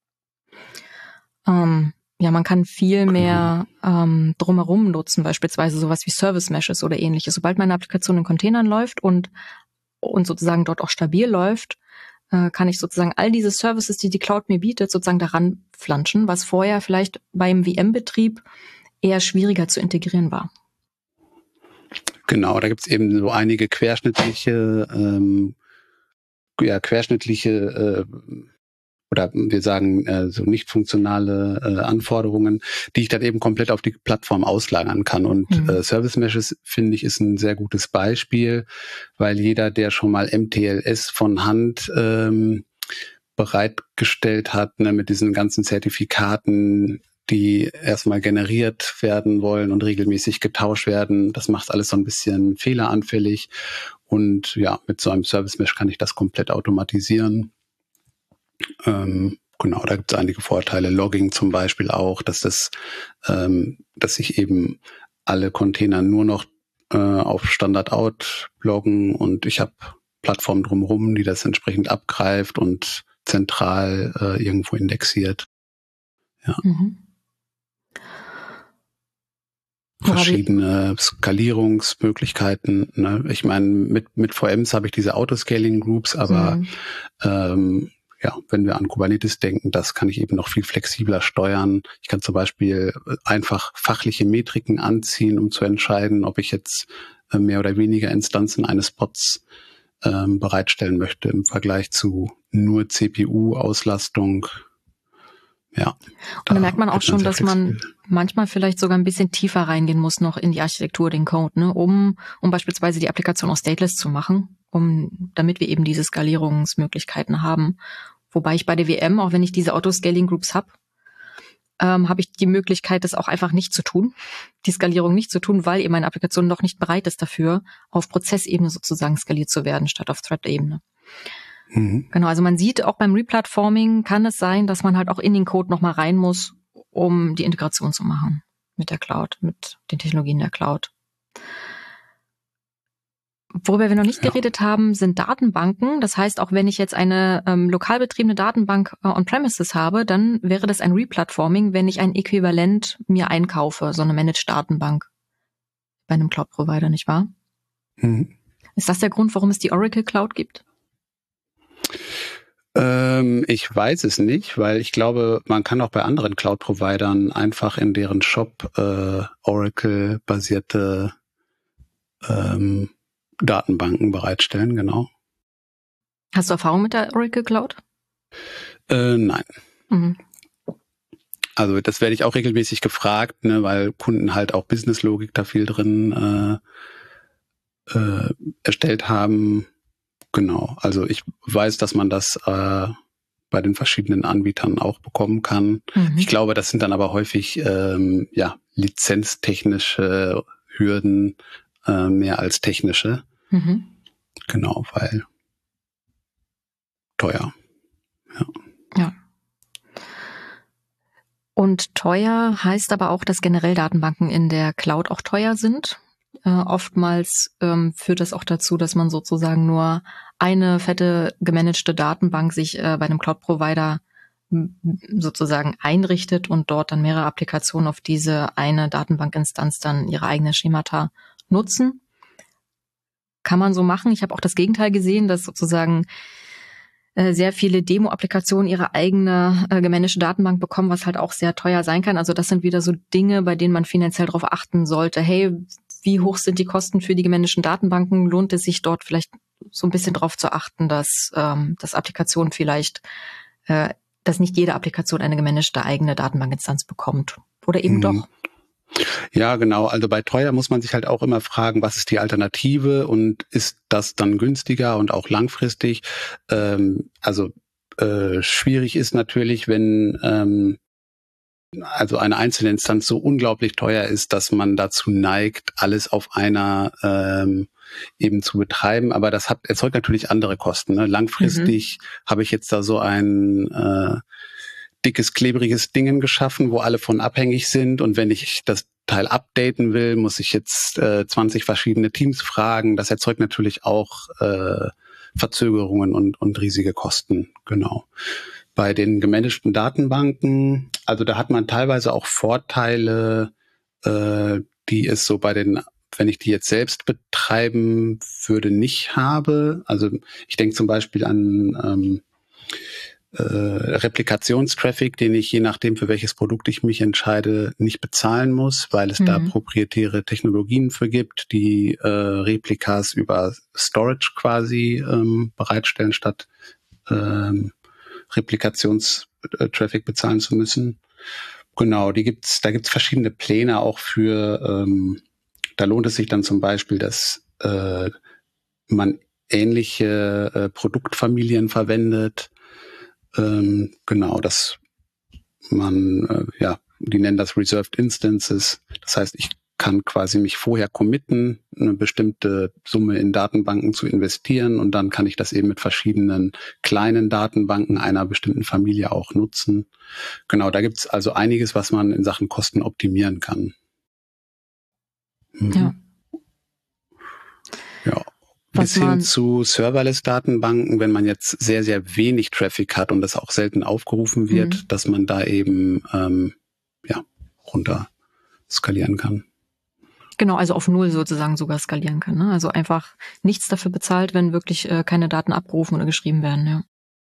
Ähm, ja, man kann viel mehr ähm, drumherum nutzen, beispielsweise sowas wie Service Meshes oder ähnliches. Sobald meine Applikation in Containern läuft und und sozusagen dort auch stabil läuft, äh, kann ich sozusagen all diese Services, die die Cloud mir bietet, sozusagen daran flanschen, was vorher vielleicht beim V M-Betrieb eher schwieriger zu integrieren war. Genau, da gibt es eben so einige querschnittliche, ähm, ja, querschnittliche äh, oder wir sagen äh, so nicht funktionale äh, Anforderungen, die ich dann eben komplett auf die Plattform auslagern kann. Und mhm. äh, Service Meshes, finde ich, ist ein sehr gutes Beispiel, weil jeder, der schon mal M T L S von Hand ähm, bereitgestellt hat, ne, mit diesen ganzen Zertifikaten, die erstmal generiert werden wollen und regelmäßig getauscht werden, das macht alles so ein bisschen fehleranfällig. Und ja, mit so einem Service Mesh kann ich das komplett automatisieren. Ähm, genau, da gibt es einige Vorteile. Logging zum Beispiel auch, dass das, ähm, dass sich eben alle Container nur noch äh, auf Standard Out loggen und ich habe Plattformen drumherum, die das entsprechend abgreift und zentral äh, irgendwo indexiert. Ja. Mhm. Verschiedene Skalierungsmöglichkeiten. Ne? Ich meine, mit mit V Ms habe ich diese Autoscaling-Groups, aber mhm. ähm, ja, wenn wir an Kubernetes denken, das kann ich eben noch viel flexibler steuern. Ich kann zum Beispiel einfach fachliche Metriken anziehen, um zu entscheiden, ob ich jetzt mehr oder weniger Instanzen eines Pods ähm, bereitstellen möchte im Vergleich zu nur C P U-Auslastung. Ja. Und da merkt man auch schon, dass man manchmal vielleicht sogar ein bisschen tiefer reingehen muss noch in die Architektur, den Code, ne, um um beispielsweise die Applikation auch stateless zu machen, um damit wir eben diese Skalierungsmöglichkeiten haben. Wobei ich bei der V M, auch wenn ich diese Auto-Scaling-Groups habe, ähm, habe ich die Möglichkeit, das auch einfach nicht zu tun, die Skalierung nicht zu tun, weil eben meine Applikation noch nicht bereit ist dafür, auf Prozessebene sozusagen skaliert zu werden, statt auf Thread-Ebene. Mhm. Genau, also man sieht auch beim Replatforming kann es sein, dass man halt auch in den Code nochmal rein muss, um die Integration zu machen mit der Cloud, mit den Technologien der Cloud. Worüber wir noch nicht ja. geredet haben, sind Datenbanken. Das heißt, auch wenn ich jetzt eine ähm, lokal betriebene Datenbank äh, on-premises habe, dann wäre das ein Replatforming, wenn ich ein Äquivalent mir einkaufe, so eine Managed-Datenbank bei einem Cloud-Provider, nicht wahr? Mhm. Ist das der Grund, warum es die Oracle Cloud gibt? Ähm, ich weiß es nicht, weil ich glaube, man kann auch bei anderen Cloud-Providern einfach in deren Shop äh, Oracle-basierte ähm, Datenbanken bereitstellen, genau. Hast du Erfahrung mit der Oracle Cloud? Äh, nein. Mhm. Also das werde ich auch regelmäßig gefragt, ne, weil Kunden halt auch Businesslogik da viel drin äh, äh, erstellt haben. Genau. Also ich weiß, dass man das äh, bei den verschiedenen Anbietern auch bekommen kann. Mhm. Ich glaube, das sind dann aber häufig ähm, ja lizenztechnische Hürden äh, mehr als technische. Mhm. Genau, weil teuer. Ja. Ja. Und teuer heißt aber auch, dass generell Datenbanken in der Cloud auch teuer sind. Äh, oftmals ähm, führt das auch dazu, dass man sozusagen nur eine fette gemanagte Datenbank sich äh, bei einem Cloud-Provider sozusagen einrichtet und dort dann mehrere Applikationen auf diese eine Datenbankinstanz dann ihre eigenen Schemata nutzen. Kann man so machen. Ich habe auch das Gegenteil gesehen, dass sozusagen äh, sehr viele Demo-Applikationen ihre eigene äh, gemanagte Datenbank bekommen, was halt auch sehr teuer sein kann. Also das sind wieder so Dinge, bei denen man finanziell darauf achten sollte. Hey, wie hoch sind die Kosten für die gemanagten Datenbanken? Lohnt es sich dort vielleicht so ein bisschen darauf zu achten, dass, ähm, dass Applikationen vielleicht äh, dass nicht jede Applikation eine gemanagte eigene Datenbankinstanz bekommt. Oder eben mhm. doch. Ja, genau. Also bei teuer muss man sich halt auch immer fragen, was ist die Alternative und ist das dann günstiger und auch langfristig? Ähm, also äh, schwierig ist natürlich, wenn ähm, also eine einzelne Instanz so unglaublich teuer ist, dass man dazu neigt, alles auf einer ähm, eben zu betreiben. Aber das hat erzeugt natürlich andere Kosten. Ne? Langfristig mhm. habe ich jetzt da so ein äh, dickes, klebriges Dingen geschaffen, wo alle von abhängig sind. Und wenn ich das Teil updaten will, muss ich jetzt äh, zwanzig verschiedene Teams fragen. Das erzeugt natürlich auch äh, Verzögerungen und, und riesige Kosten. Genau. Bei den gemanagten Datenbanken, also da hat man teilweise auch Vorteile, äh, die es so bei den, wenn ich die jetzt selbst betreiben würde, nicht habe. Also ich denke zum Beispiel an ähm, äh, Replikationstraffic, den ich je nachdem, für welches Produkt ich mich entscheide, nicht bezahlen muss, weil es mhm. da proprietäre Technologien für gibt, die äh, Replikas über Storage quasi ähm, bereitstellen, statt ähm, Replikationstraffic bezahlen zu müssen. Genau, die gibt's, da gibt's verschiedene Pläne auch für, ähm, da lohnt es sich dann zum Beispiel, dass äh, man ähnliche äh, Produktfamilien verwendet. Ähm, genau, dass man, äh, ja, die nennen das Reserved Instances. Das heißt, ich kann quasi mich vorher committen, eine bestimmte Summe in Datenbanken zu investieren und dann kann ich das eben mit verschiedenen kleinen Datenbanken einer bestimmten Familie auch nutzen. Genau, da gibt's also einiges, was man in Sachen Kosten optimieren kann. Mhm. Ja. Ja. Bis hin zu Serverless-Datenbanken, wenn man jetzt sehr, sehr wenig Traffic hat und das auch selten aufgerufen wird, mhm. dass man da eben ähm, ja, runter skalieren kann. Genau, also auf Null sozusagen sogar skalieren kann. Ne? Also einfach nichts dafür bezahlt, wenn wirklich äh, keine Daten abgerufen oder geschrieben werden. Ja.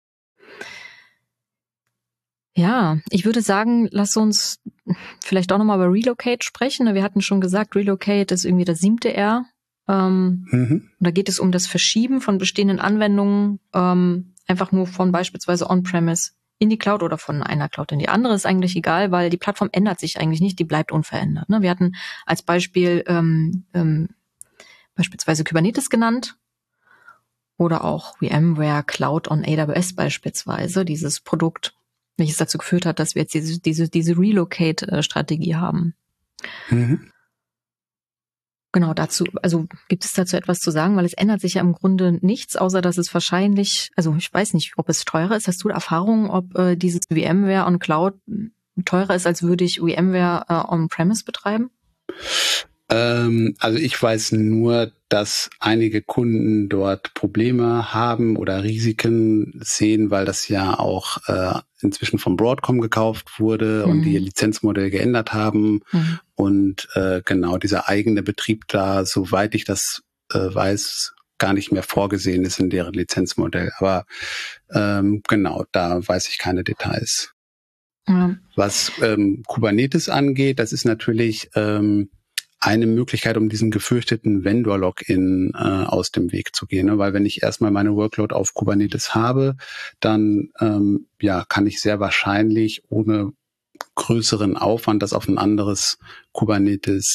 Ja, ich würde sagen, lass uns vielleicht auch nochmal über Relocate sprechen. Wir hatten schon gesagt, Relocate ist irgendwie das siebte R. Ähm, mhm. Da geht es um das Verschieben von bestehenden Anwendungen, ähm, einfach nur von beispielsweise On-Premise in die Cloud oder von einer Cloud in die andere, ist eigentlich egal, weil die Plattform ändert sich eigentlich nicht, die bleibt unverändert. Ne? Wir hatten als Beispiel ähm, ähm, beispielsweise Kubernetes genannt oder auch VMware Cloud on A W S beispielsweise, dieses Produkt, welches dazu geführt hat, dass wir jetzt diese, diese, diese Relocate-Strategie haben. Mhm. Genau, dazu, also gibt es dazu etwas zu sagen, weil es ändert sich ja im Grunde nichts, außer dass es wahrscheinlich, also ich weiß nicht, ob es teurer ist. Hast du Erfahrung, ob äh, dieses VMware on Cloud teurer ist, als würde ich VMware äh, on-Premise betreiben? Ähm, also ich weiß nur, dass einige Kunden dort Probleme haben oder Risiken sehen, weil das ja auch äh, inzwischen von Broadcom gekauft wurde mhm. und die ihr Lizenzmodell geändert haben. Mhm. Und äh, genau dieser eigene Betrieb da, soweit ich das äh, weiß, gar nicht mehr vorgesehen ist in deren Lizenzmodell. Aber ähm, genau, da weiß ich keine Details. Ja. Was ähm, Kubernetes angeht, das ist natürlich ähm, eine Möglichkeit, um diesen gefürchteten Vendor-Login äh, aus dem Weg zu gehen. Ne? Weil wenn ich erstmal meine Workload auf Kubernetes habe, dann ähm, ja kann ich sehr wahrscheinlich ohne größeren Aufwand das auf ein anderes Kubernetes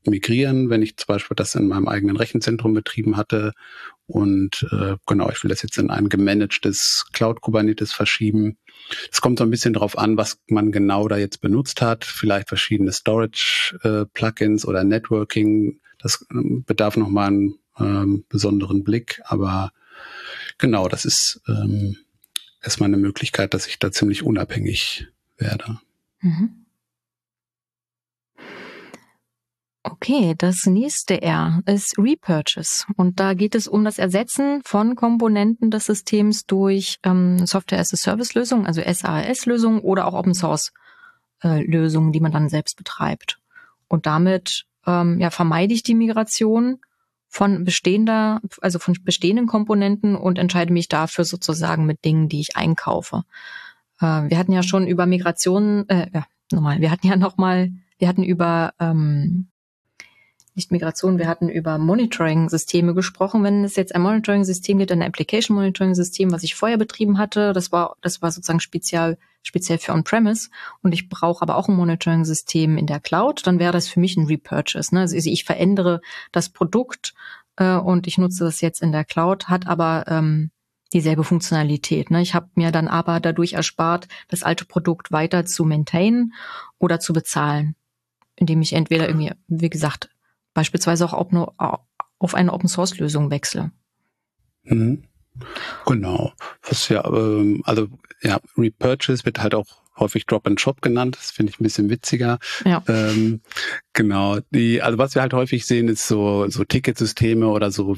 migrieren, wenn ich zum Beispiel das in meinem eigenen Rechenzentrum betrieben hatte und äh, genau, ich will das jetzt in ein gemanagtes Cloud Kubernetes verschieben. Es kommt so ein bisschen drauf an, was man genau da jetzt benutzt hat, vielleicht verschiedene Storage äh, Plugins oder Networking, das äh, bedarf nochmal einen ähm, besonderen Blick, aber genau, das ist ähm, erstmal eine Möglichkeit, dass ich da ziemlich unabhängig werde. Mhm. Okay, das nächste R ist Repurchase. Und da geht es um das Ersetzen von Komponenten des Systems durch ähm, Software-as-a-Service-Lösungen, also S A A S-Lösungen oder auch Open-Source-Lösungen, die man dann selbst betreibt. Und damit ähm, ja, vermeide ich die Migration von bestehender, also von bestehenden Komponenten und entscheide mich dafür sozusagen mit Dingen, die ich einkaufe. Äh, wir hatten ja schon über Migration, äh, ja, nochmal, wir hatten ja nochmal, wir hatten über ähm, nicht Migration, wir hatten über Monitoring-Systeme gesprochen. Wenn es jetzt ein Monitoring-System gibt, ein Application-Monitoring-System, was ich vorher betrieben hatte, das war, das war sozusagen speziell, speziell für On-Premise und ich brauche aber auch ein Monitoring-System in der Cloud, dann wäre das für mich ein Repurchase. Ne? Also ich verändere das Produkt äh, und ich nutze das jetzt in der Cloud, hat aber ähm, dieselbe Funktionalität. Ne? Ich habe mir dann aber dadurch erspart, das alte Produkt weiter zu maintainen oder zu bezahlen, indem ich entweder irgendwie, wie gesagt, beispielsweise auch auf eine Open-Source-Lösung wechsle. Mhm. Genau. Was ja, ähm, also ja, Repurchase wird halt auch häufig Drop-and-Shop genannt. Das finde ich ein bisschen witziger. Ja. Ähm, genau. Die, also was wir halt häufig sehen, ist so so Ticketsysteme oder so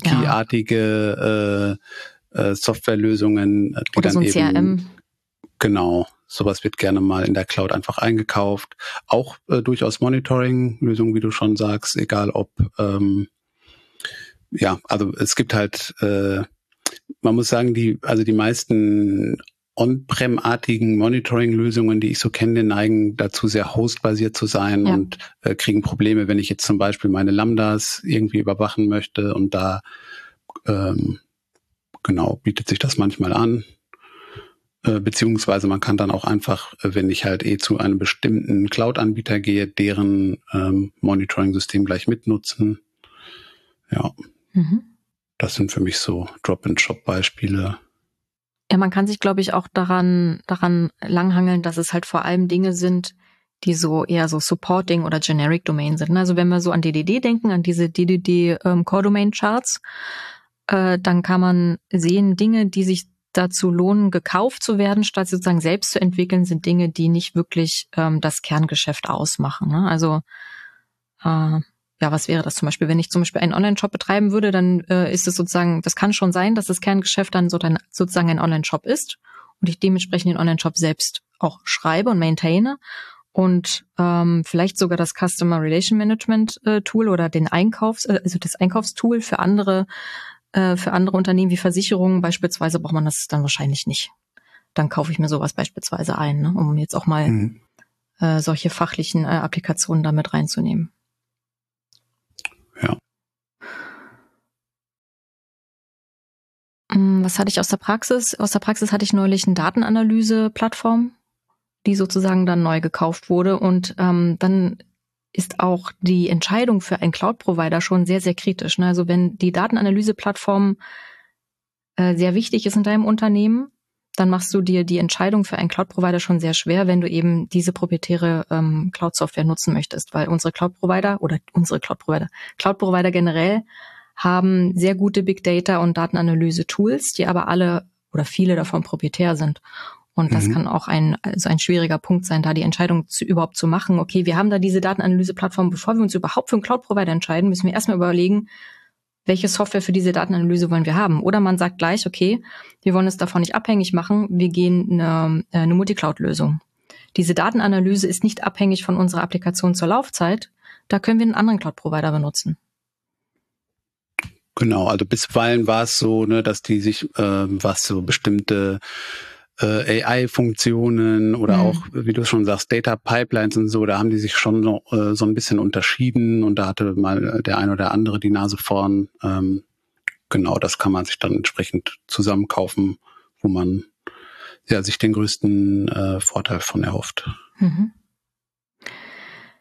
Wiki-artige äh, äh, Softwarelösungen, die oder dann so ein eben C R M. Genau, sowas wird gerne mal in der Cloud einfach eingekauft. Auch äh, durchaus Monitoring-Lösungen, wie du schon sagst, egal ob, ähm, ja, also es gibt halt, äh, man muss sagen, die, also die meisten On-Prem-artigen Monitoring-Lösungen, die ich so kenne, neigen dazu, sehr hostbasiert zu sein Ja. und äh, kriegen Probleme, wenn ich jetzt zum Beispiel meine Lambdas irgendwie überwachen möchte und da, ähm, genau, bietet sich das manchmal an. Beziehungsweise man kann dann auch einfach, wenn ich halt eh zu einem bestimmten Cloud-Anbieter gehe, deren ähm, Monitoring-System gleich mitnutzen. Ja, Mhm. das sind für mich so Drop-and-Shop-Beispiele. Ja, man kann sich, glaube ich, auch daran, daran langhangeln, dass es halt vor allem Dinge sind, die so eher so Supporting oder Generic Domain sind. Also wenn wir so an D D D denken, an diese D D D ähm, Core Domain Charts, äh, dann kann man sehen, Dinge, die sich dazu lohnen, gekauft zu werden, statt sozusagen selbst zu entwickeln, sind Dinge, die nicht wirklich ähm, das Kerngeschäft ausmachen. Ne? Also äh, ja, was wäre das zum Beispiel? Wenn ich zum Beispiel einen Online-Shop betreiben würde, dann äh, ist es sozusagen, das kann schon sein, dass das Kerngeschäft dann so dann sozusagen ein Online-Shop ist und ich dementsprechend den Online-Shop selbst auch schreibe und maintaine und ähm, vielleicht sogar das Customer Relation Management äh, Tool oder den Einkaufs, äh, also das Einkaufstool für andere für andere Unternehmen wie Versicherungen beispielsweise braucht man das dann wahrscheinlich nicht. Dann kaufe ich mir sowas beispielsweise ein, ne, um jetzt auch mal mhm. äh, solche fachlichen äh, Applikationen damit reinzunehmen. Ja. Was hatte ich aus der Praxis? Aus der Praxis hatte ich neulich eine Datenanalyse-Plattform, die sozusagen dann neu gekauft wurde und ähm, dann ist auch die Entscheidung für einen Cloud-Provider schon sehr, sehr kritisch. Ne? Also wenn die Datenanalyse-Plattform äh, sehr wichtig ist in deinem Unternehmen, dann machst du dir die Entscheidung für einen Cloud-Provider schon sehr schwer, wenn du eben diese proprietäre ähm, Cloud-Software nutzen möchtest, weil unsere Cloud-Provider oder unsere Cloud-Provider, Cloud-Provider generell haben sehr gute Big Data und Datenanalyse-Tools, die aber alle oder viele davon proprietär sind. Und das mhm. kann auch ein, also ein schwieriger Punkt sein, da die Entscheidung zu, überhaupt zu machen. Okay, wir haben da diese Datenanalyse-Plattform. Bevor wir uns überhaupt für einen Cloud-Provider entscheiden, müssen wir erstmal überlegen, welche Software für diese Datenanalyse wollen wir haben. Oder man sagt gleich, okay, wir wollen es davon nicht abhängig machen. Wir gehen eine, eine Multicloud-Lösung. Diese Datenanalyse ist nicht abhängig von unserer Applikation zur Laufzeit. Da können wir einen anderen Cloud-Provider benutzen. Genau, also bisweilen war es so, ne, dass die sich, ähm, was so bestimmte äh, A I-Funktionen oder mhm. auch, wie du schon sagst, Data Pipelines und so, da haben die sich schon noch, äh, so ein bisschen unterschieden und da hatte mal der eine oder andere die Nase vorn. Ähm, genau, das kann man sich dann entsprechend zusammenkaufen, wo man ja sich den größten äh, Vorteil von erhofft. Mhm.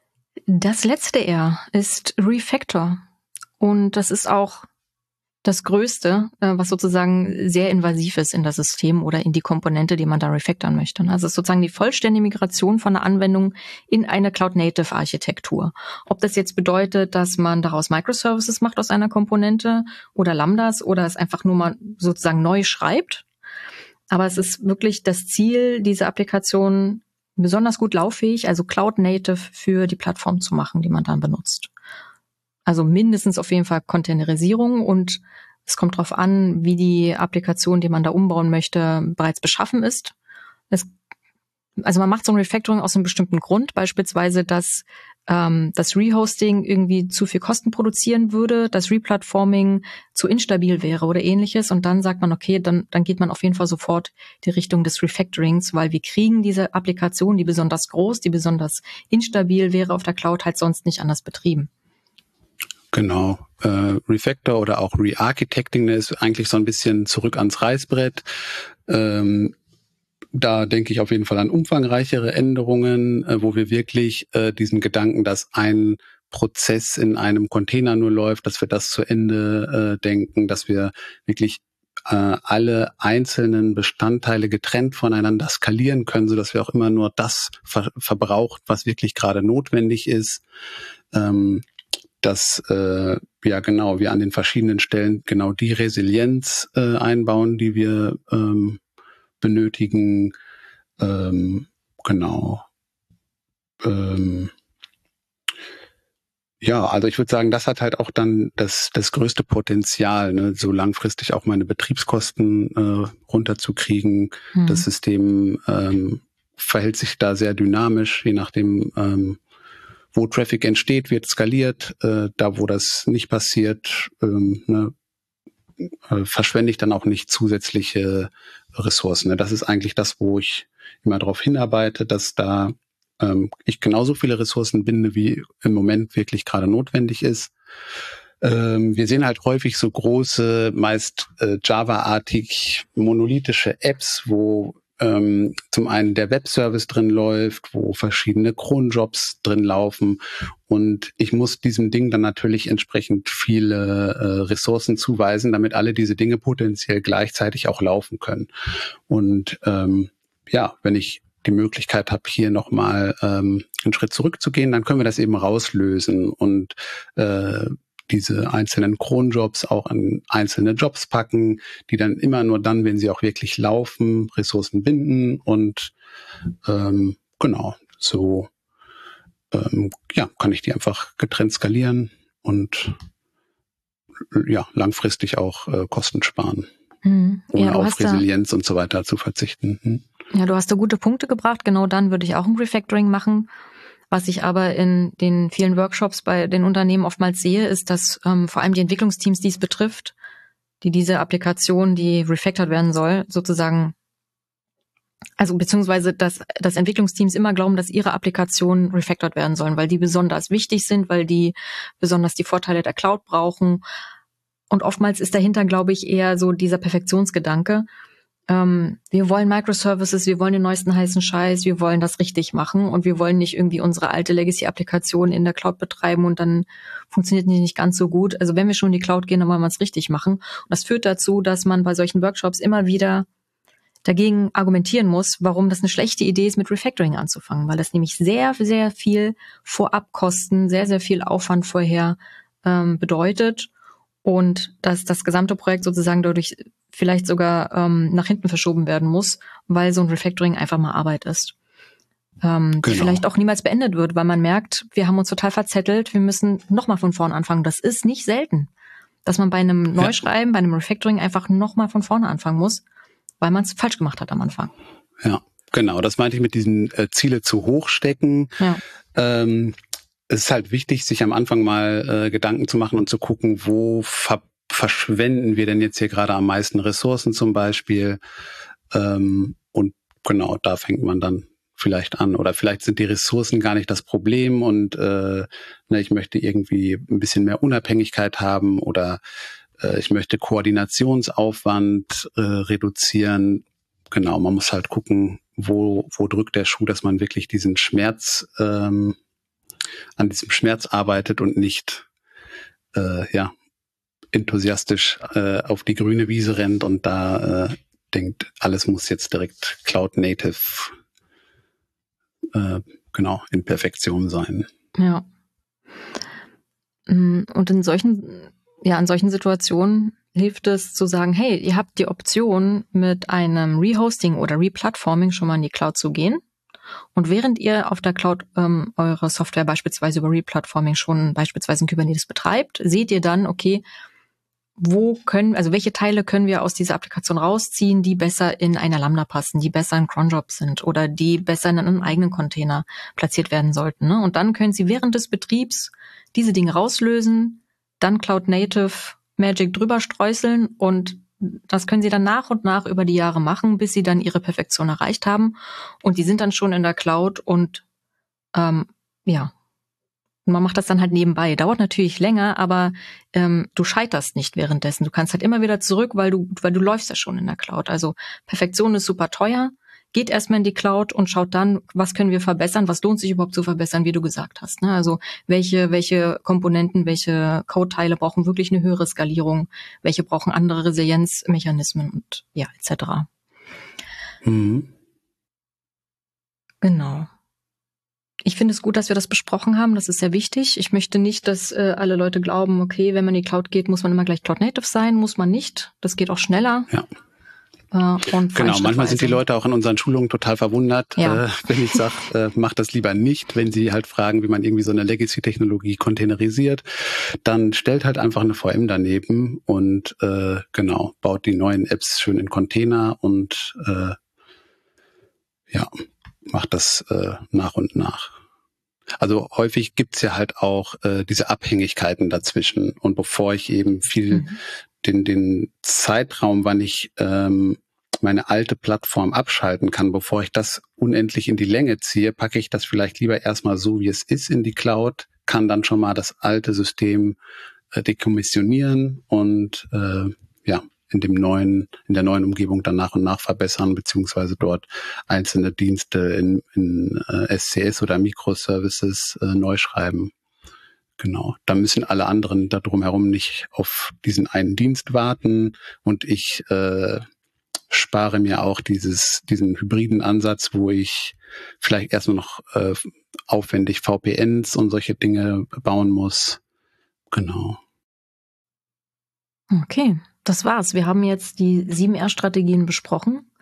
Das letzte R ist Refactor. Und das ist auch das Größte, was sozusagen sehr invasiv ist in das System oder in die Komponente, die man da refactoren möchte. Also es ist sozusagen die vollständige Migration von einer Anwendung in eine Cloud-Native-Architektur. Ob das jetzt bedeutet, dass man daraus Microservices macht aus einer Komponente oder Lambdas oder es einfach nur mal sozusagen neu schreibt. Aber es ist wirklich das Ziel, diese Applikation besonders gut lauffähig, also Cloud-Native für die Plattform zu machen, die man dann benutzt. Also mindestens auf jeden Fall Containerisierung und es kommt darauf an, wie die Applikation, die man da umbauen möchte, bereits beschaffen ist. Es, also man macht so ein Refactoring aus einem bestimmten Grund, beispielsweise, dass ähm, das Rehosting irgendwie zu viel Kosten produzieren würde, das Replatforming zu instabil wäre oder ähnliches und dann sagt man, okay, dann, dann geht man auf jeden Fall sofort die Richtung des Refactorings, weil wir kriegen diese Applikation, die besonders groß, die besonders instabil wäre auf der Cloud, halt sonst nicht anders betrieben. Genau. Äh, Refactor oder auch Re-Architecting ist eigentlich so ein bisschen zurück ans Reißbrett. Ähm, da denke ich auf jeden Fall an umfangreichere Änderungen, äh, wo wir wirklich äh, diesen Gedanken, dass ein Prozess in einem Container nur läuft, dass wir das zu Ende äh, denken, dass wir wirklich äh, alle einzelnen Bestandteile getrennt voneinander skalieren können, sodass wir auch immer nur das ver- verbraucht, was wirklich gerade notwendig ist. Ähm, dass äh, ja genau wir an den verschiedenen Stellen genau die Resilienz äh, einbauen, die wir ähm, benötigen. Ähm, genau. Ähm, ja, also ich würde sagen, das hat halt auch dann das das größte Potenzial, ne, so langfristig auch meine Betriebskosten äh, runterzukriegen. Mhm. Das System ähm, verhält sich da sehr dynamisch, je nachdem ähm, wo Traffic entsteht, wird skaliert. Äh, da, wo das nicht passiert, ähm, ne, äh, verschwende ich dann auch nicht zusätzliche Ressourcen. Ne? Das ist eigentlich das, wo ich immer darauf hinarbeite, dass da ähm, ich genauso viele Ressourcen binde, wie im Moment wirklich gerade notwendig ist. Ähm, wir sehen halt häufig so große, meist äh, Java-artig monolithische Apps, wo Ähm, zum einen der Webservice drin läuft, wo verschiedene Cronjobs drin laufen und ich muss diesem Ding dann natürlich entsprechend viele äh, Ressourcen zuweisen, damit alle diese Dinge potenziell gleichzeitig auch laufen können. Und ähm, ja, wenn ich die Möglichkeit habe, hier nochmal ähm, einen Schritt zurückzugehen, dann können wir das eben rauslösen und äh, diese einzelnen Cronjobs auch an einzelne Jobs packen, die dann immer nur dann, wenn sie auch wirklich laufen, Ressourcen binden und ähm, genau, so ähm, ja, kann ich die einfach getrennt skalieren und ja, langfristig auch äh, Kosten sparen, hm. ohne ja, auf Resilienz und so weiter zu verzichten. Hm. Ja, du hast da gute Punkte gebracht. Genau dann würde ich auch ein Refactoring machen. Was ich aber in den vielen Workshops bei den Unternehmen oftmals sehe, ist, dass ähm, vor allem die Entwicklungsteams, die es betrifft, die diese Applikation, die refactored werden soll, sozusagen, also beziehungsweise dass, dass Entwicklungsteams immer glauben, dass ihre Applikationen refactored werden sollen, weil die besonders wichtig sind, weil die besonders die Vorteile der Cloud brauchen. Und oftmals ist dahinter, glaube ich, eher so dieser Perfektionsgedanke. Ähm, wir wollen Microservices, wir wollen den neuesten heißen Scheiß, wir wollen das richtig machen und wir wollen nicht irgendwie unsere alte Legacy-Applikation in der Cloud betreiben und dann funktioniert die nicht ganz so gut. Also wenn wir schon in die Cloud gehen, dann wollen wir es richtig machen. Und das führt dazu, dass man bei solchen Workshops immer wieder dagegen argumentieren muss, warum das eine schlechte Idee ist, mit Refactoring anzufangen, weil das nämlich sehr, sehr viel Vorabkosten, sehr, sehr viel Aufwand vorher ähm, bedeutet und dass das gesamte Projekt sozusagen dadurch vielleicht sogar ähm, nach hinten verschoben werden muss, weil so ein Refactoring einfach mal Arbeit ist. Ähm, genau. Die vielleicht auch niemals beendet wird, weil man merkt, wir haben uns total verzettelt, wir müssen nochmal von vorne anfangen. Das ist nicht selten, dass man bei einem Neuschreiben, ja. bei einem Refactoring einfach nochmal von vorne anfangen muss, weil man es falsch gemacht hat am Anfang. Ja, genau. Das meinte ich mit diesen äh, Ziele zu hoch stecken. Ja. Ähm, es ist halt wichtig, sich am Anfang mal äh, Gedanken zu machen und zu gucken, wo ver- verschwenden wir denn jetzt hier gerade am meisten Ressourcen zum Beispiel. Ähm, und genau, da fängt man dann vielleicht an. Oder vielleicht sind die Ressourcen gar nicht das Problem und äh, ne, ich möchte irgendwie ein bisschen mehr Unabhängigkeit haben oder äh, ich möchte Koordinationsaufwand äh, reduzieren. Genau, man muss halt gucken, wo, wo drückt der Schuh, dass man wirklich diesen Schmerz ähm, an diesem Schmerz arbeitet und nicht äh, ja enthusiastisch äh, auf die grüne Wiese rennt und da äh, denkt, alles muss jetzt direkt Cloud Native äh, genau in Perfektion sein. Ja. Und in solchen, ja, in solchen Situationen hilft es zu sagen, hey, ihr habt die Option, mit einem Rehosting oder Replatforming schon mal in die Cloud zu gehen. Und während ihr auf der Cloud ähm, eure Software beispielsweise über Replatforming schon beispielsweise in Kubernetes betreibt, seht ihr dann, okay, wo können, also welche Teile können wir aus dieser Applikation rausziehen, die besser in einer Lambda passen, die besser in Cronjob sind oder die besser in einem eigenen Container platziert werden sollten. Ne? Und dann können Sie während des Betriebs diese Dinge rauslösen, dann Cloud Native Magic drüber streuseln und das können Sie dann nach und nach über die Jahre machen, bis Sie dann Ihre Perfektion erreicht haben. Und die sind dann schon in der Cloud und ähm, ja, und man macht das dann halt nebenbei. Dauert natürlich länger, aber ähm, du scheiterst nicht währenddessen. Du kannst halt immer wieder zurück, weil du, weil du läufst ja schon in der Cloud. Also Perfektion ist super teuer. Geht erstmal in die Cloud und schaut dann, was können wir verbessern, was lohnt sich überhaupt zu verbessern, wie du gesagt hast. Ne? Also welche, welche Komponenten, welche Code-Teile brauchen wirklich eine höhere Skalierung, welche brauchen andere Resilienzmechanismen und ja, et cetera. Mhm. Genau. Ich finde es gut, dass wir das besprochen haben. Das ist sehr wichtig. Ich möchte nicht, dass äh, alle Leute glauben, okay, wenn man in die Cloud geht, muss man immer gleich Cloud Native sein. Muss man nicht. Das geht auch schneller. Ja. Äh, und genau, manchmal sind die Leute auch in unseren Schulungen total verwundert, ja. äh, wenn ich sage, äh, macht das lieber nicht. Wenn sie halt fragen, wie man irgendwie so eine Legacy-Technologie containerisiert, dann stellt halt einfach eine V M daneben und äh, genau, baut die neuen Apps schön in Container und äh, ja, macht das äh, nach und nach. Also häufig gibt's ja halt auch äh, diese Abhängigkeiten dazwischen. Und bevor ich eben viel mhm. den den Zeitraum, wann ich ähm, meine alte Plattform abschalten kann, bevor ich das unendlich in die Länge ziehe, packe ich das vielleicht lieber erstmal so, wie es ist, in die Cloud, kann dann schon mal das alte System äh, dekommissionieren und äh, ja, in dem neuen, in der neuen Umgebung dann nach und nach verbessern, beziehungsweise dort einzelne Dienste in, in äh, S C S oder Microservices äh, neu schreiben. Genau. Da müssen alle anderen da drumherum nicht auf diesen einen Dienst warten und ich äh, spare mir auch dieses, diesen hybriden Ansatz, wo ich vielleicht erst nur noch äh, aufwendig V P Ns und solche Dinge bauen muss. Genau. Okay. Das war's. Wir haben jetzt die sieben R-Strategien besprochen.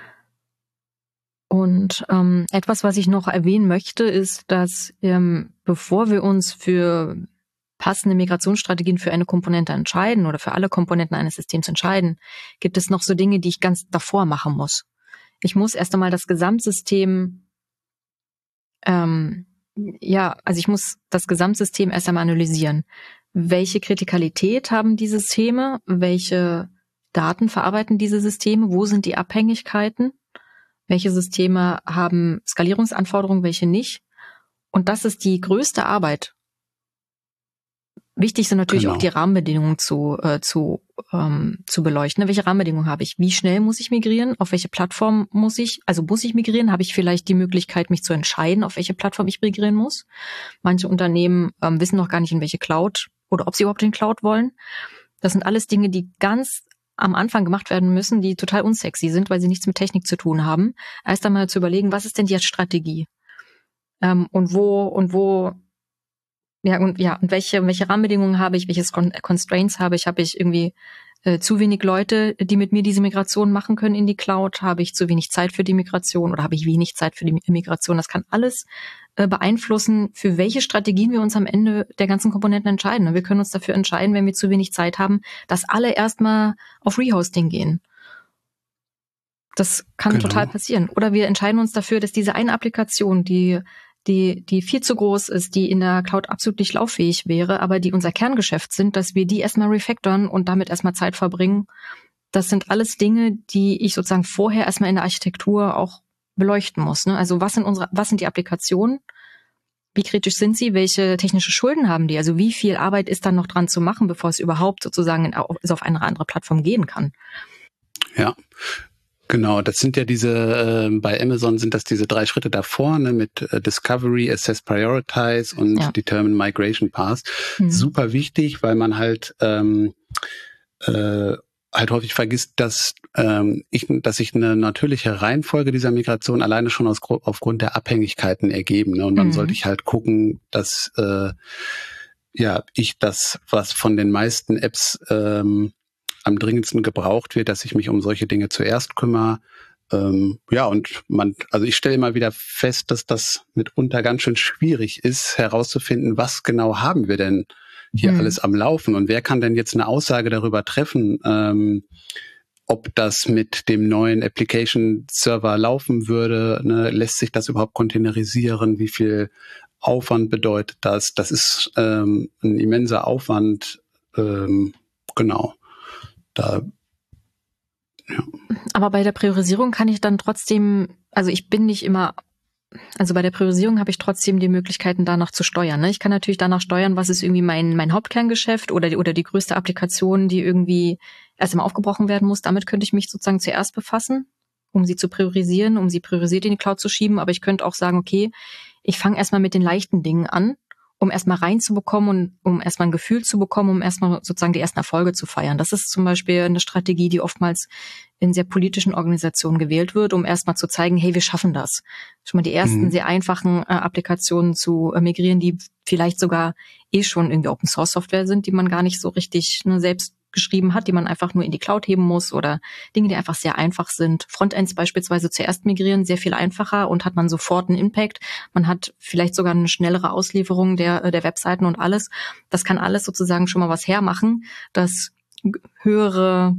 Und ähm, etwas, was ich noch erwähnen möchte, ist, dass ähm, bevor wir uns für passende Migrationsstrategien für eine Komponente entscheiden oder für alle Komponenten eines Systems entscheiden, gibt es noch so Dinge, die ich ganz davor machen muss. Ich muss erst einmal das Gesamtsystem, ähm, ja, also ich muss das Gesamtsystem erst einmal analysieren. Welche Kritikalität haben diese Systeme? Welche Daten verarbeiten diese Systeme? Wo sind die Abhängigkeiten? Welche Systeme haben Skalierungsanforderungen, welche nicht? Und das ist die größte Arbeit. Wichtig sind natürlich genau. auch die Rahmenbedingungen zu äh, zu ähm, zu beleuchten. Welche Rahmenbedingungen habe ich? Wie schnell muss ich migrieren? Auf welche Plattform muss ich? Also muss ich migrieren? Habe ich vielleicht die Möglichkeit, mich zu entscheiden, auf welche Plattform ich migrieren muss? Manche Unternehmen ähm, wissen noch gar nicht, in welche Cloud oder ob sie überhaupt in Cloud wollen. Das sind alles Dinge, die ganz am Anfang gemacht werden müssen, die total unsexy sind, weil sie nichts mit Technik zu tun haben. Erst einmal zu überlegen, was ist denn die Strategie? Ähm, und wo und wo Ja, und ja, und welche welche Rahmenbedingungen habe ich, welche Constraints habe ich? Habe ich irgendwie äh, zu wenig Leute, die mit mir diese Migration machen können in die Cloud? Habe ich zu wenig Zeit für die Migration oder habe ich wenig Zeit für die Migration? Das kann alles äh, beeinflussen, für welche Strategien wir uns am Ende der ganzen Komponenten entscheiden. Und wir können uns dafür entscheiden, wenn wir zu wenig Zeit haben, dass alle erstmal auf Rehosting gehen. Das kann genau. total passieren. Oder wir entscheiden uns dafür, dass diese eine Applikation, die die die viel zu groß ist, die in der Cloud absolut nicht lauffähig wäre, aber die unser Kerngeschäft sind, dass wir die erstmal refactoren und damit erstmal Zeit verbringen. Das sind alles Dinge, die ich sozusagen vorher erstmal in der Architektur auch beleuchten muss. Ne? Also was sind unsere, was sind die Applikationen? Wie kritisch sind sie? Welche technische Schulden haben die? Also wie viel Arbeit ist dann noch dran zu machen, bevor es überhaupt sozusagen in, auf eine andere Plattform gehen kann? Ja. Genau, das sind ja diese, äh, bei Amazon sind das diese drei Schritte davor, ne, mit äh, Discovery, Assess, Prioritize und Ja. Determine Migration Path. Mhm. Super wichtig, weil man halt ähm, äh, halt häufig vergisst, dass ähm, ich, dass sich eine natürliche Reihenfolge dieser Migration alleine schon aus, aufgrund der Abhängigkeiten ergeben. Ne? Und dann Mhm. sollte ich halt gucken, dass äh, ja ich das, was von den meisten Apps ähm, am dringendsten gebraucht wird, dass ich mich um solche Dinge zuerst kümmere. Ähm, ja, und man, also ich stelle immer wieder fest, dass das mitunter ganz schön schwierig ist, herauszufinden, was genau haben wir denn hier Mhm. alles am Laufen und wer kann denn jetzt eine Aussage darüber treffen, ähm, ob das mit dem neuen Application Server laufen würde, ne? Lässt sich das überhaupt containerisieren, wie viel Aufwand bedeutet das? Das ist ähm, ein immenser Aufwand, ähm, genau. Da, ja. Aber bei der Priorisierung kann ich dann trotzdem, also ich bin nicht immer, also bei der Priorisierung habe ich trotzdem die Möglichkeiten, danach zu steuern. Ne? Ich kann natürlich danach steuern, was ist irgendwie mein mein Hauptkerngeschäft oder die, oder die größte Applikation, die irgendwie erst einmal aufgebrochen werden muss. Damit könnte ich mich sozusagen zuerst befassen, um sie zu priorisieren, um sie priorisiert in die Cloud zu schieben. Aber ich könnte auch sagen, okay, ich fange erstmal mit den leichten Dingen an, um erstmal reinzubekommen und um erstmal ein Gefühl zu bekommen, um erstmal sozusagen die ersten Erfolge zu feiern. Das ist zum Beispiel eine Strategie, die oftmals in sehr politischen Organisationen gewählt wird, um erstmal zu zeigen, hey, wir schaffen das. Schon mal die ersten Mhm. sehr einfachen äh, Applikationen zu äh, migrieren, die vielleicht sogar eh schon irgendwie Open Source Software sind, die man gar nicht so richtig ne, selbst geschrieben hat, die man einfach nur in die Cloud heben muss oder Dinge, die einfach sehr einfach sind. Frontends beispielsweise zuerst migrieren, sehr viel einfacher und hat man sofort einen Impact. Man hat vielleicht sogar eine schnellere Auslieferung der, der Webseiten und alles. Das kann alles sozusagen schon mal was hermachen, das höhere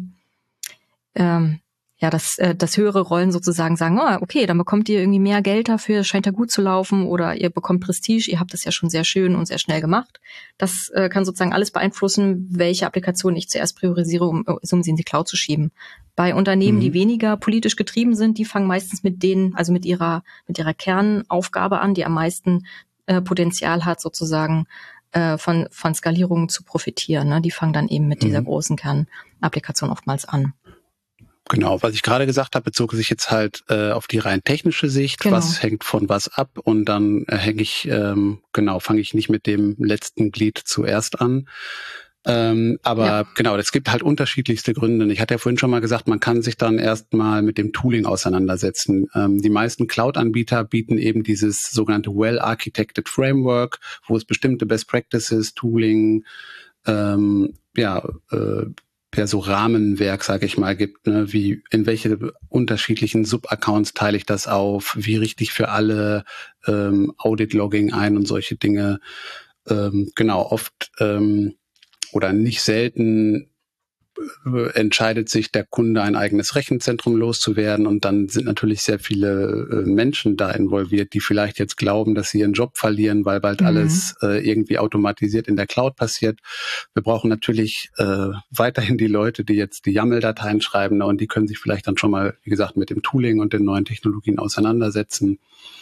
ähm, ja, dass, äh, dass höhere Rollen sozusagen sagen, oh, okay, dann bekommt ihr irgendwie mehr Geld dafür, es scheint ja gut zu laufen oder ihr bekommt Prestige, ihr habt das ja schon sehr schön und sehr schnell gemacht. Das äh, kann sozusagen alles beeinflussen, welche Applikation ich zuerst priorisiere, um, um sie in die Cloud zu schieben. Bei Unternehmen, Mhm. die weniger politisch getrieben sind, die fangen meistens mit denen, also mit ihrer, mit ihrer Kernaufgabe an, die am meisten äh, Potenzial hat, sozusagen äh, von, von Skalierungen zu profitieren. Ne? Die fangen dann eben mit dieser Mhm. großen Kernapplikation oftmals an. Genau, was ich gerade gesagt habe, bezog sich jetzt halt äh, auf die rein technische Sicht. Genau. Was hängt von was ab? Und dann äh, hänge ich, ähm, genau, fange ich nicht mit dem letzten Glied zuerst an. Ähm, aber Ja. genau, es gibt halt unterschiedlichste Gründe. Ich hatte ja vorhin schon mal gesagt, man kann sich dann erstmal mit dem Tooling auseinandersetzen. Ähm, die meisten Cloud-Anbieter bieten eben dieses sogenannte Well-Architected Framework, wo es bestimmte Best Practices, Tooling, ähm, ja, äh, per so Rahmenwerk, sage ich mal, gibt, ne? Wie in welche unterschiedlichen Subaccounts teile ich das auf, wie richte ich für alle ähm, Audit-Logging ein und solche Dinge. Ähm, genau, oft ähm, oder nicht selten äh, entscheidet sich der Kunde, ein eigenes Rechenzentrum loszuwerden und dann sind natürlich sehr viele äh, Menschen da involviert, die vielleicht jetzt glauben, dass sie ihren Job verlieren, weil bald Mhm. alles äh, irgendwie automatisiert in der Cloud passiert. Wir brauchen natürlich äh, weiterhin die Leute, die jetzt die YAML-Dateien schreiben, ne, und die können sich vielleicht dann schon mal, wie gesagt, mit dem Tooling und den neuen Technologien auseinandersetzen.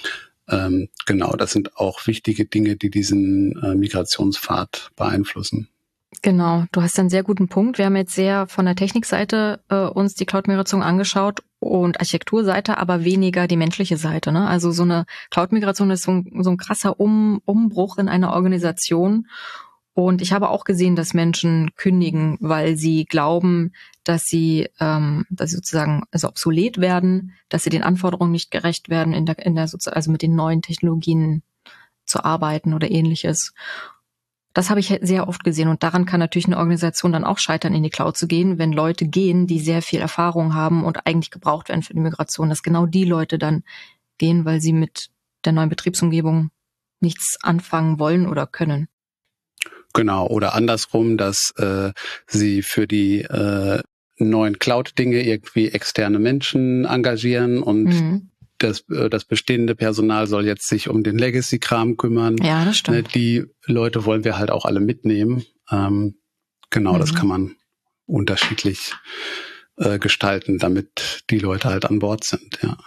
Ähm, genau, das sind auch wichtige Dinge, die diesen äh, Migrationspfad beeinflussen. Genau, du hast einen sehr guten Punkt. Wir haben jetzt sehr von der Technikseite äh, uns die Cloud-Migration angeschaut und Architekturseite, aber weniger die menschliche Seite. Ne? Also so eine Cloud-Migration ist so ein, so ein krasser um, Umbruch in einer Organisation. Und ich habe auch gesehen, dass Menschen kündigen, weil sie glauben, dass sie, ähm, dass sie sozusagen also obsolet werden, dass sie den Anforderungen nicht gerecht werden, in der, in der also mit den neuen Technologien zu arbeiten oder ähnliches. Das habe ich sehr oft gesehen und daran kann natürlich eine Organisation dann auch scheitern, in die Cloud zu gehen, wenn Leute gehen, die sehr viel Erfahrung haben und eigentlich gebraucht werden für die Migration, dass genau die Leute dann gehen, weil sie mit der neuen Betriebsumgebung nichts anfangen wollen oder können. Genau, oder andersrum, dass äh, sie für die äh, neuen Cloud-Dinge irgendwie externe Menschen engagieren und mhm. das, äh, das bestehende Personal soll jetzt sich um den Legacy-Kram kümmern. Ja, das stimmt. Ne, die Leute wollen wir halt auch alle mitnehmen. Ähm, genau, mhm. das kann man unterschiedlich äh, gestalten, damit die Leute halt an Bord sind. Ja.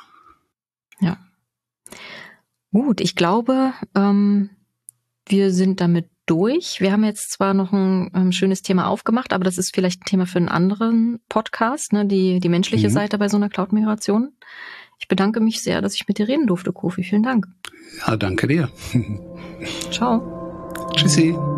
Ja. Gut, ich glaube, ähm, wir sind damit durch. Wir haben jetzt zwar noch ein ähm, schönes Thema aufgemacht, aber das ist vielleicht ein Thema für einen anderen Podcast, ne? die, die menschliche mhm. Seite bei so einer Cloud-Migration. Ich bedanke mich sehr, dass ich mit dir reden durfte, Kofi. Vielen Dank. Ja, danke dir. Ciao. Tschüssi.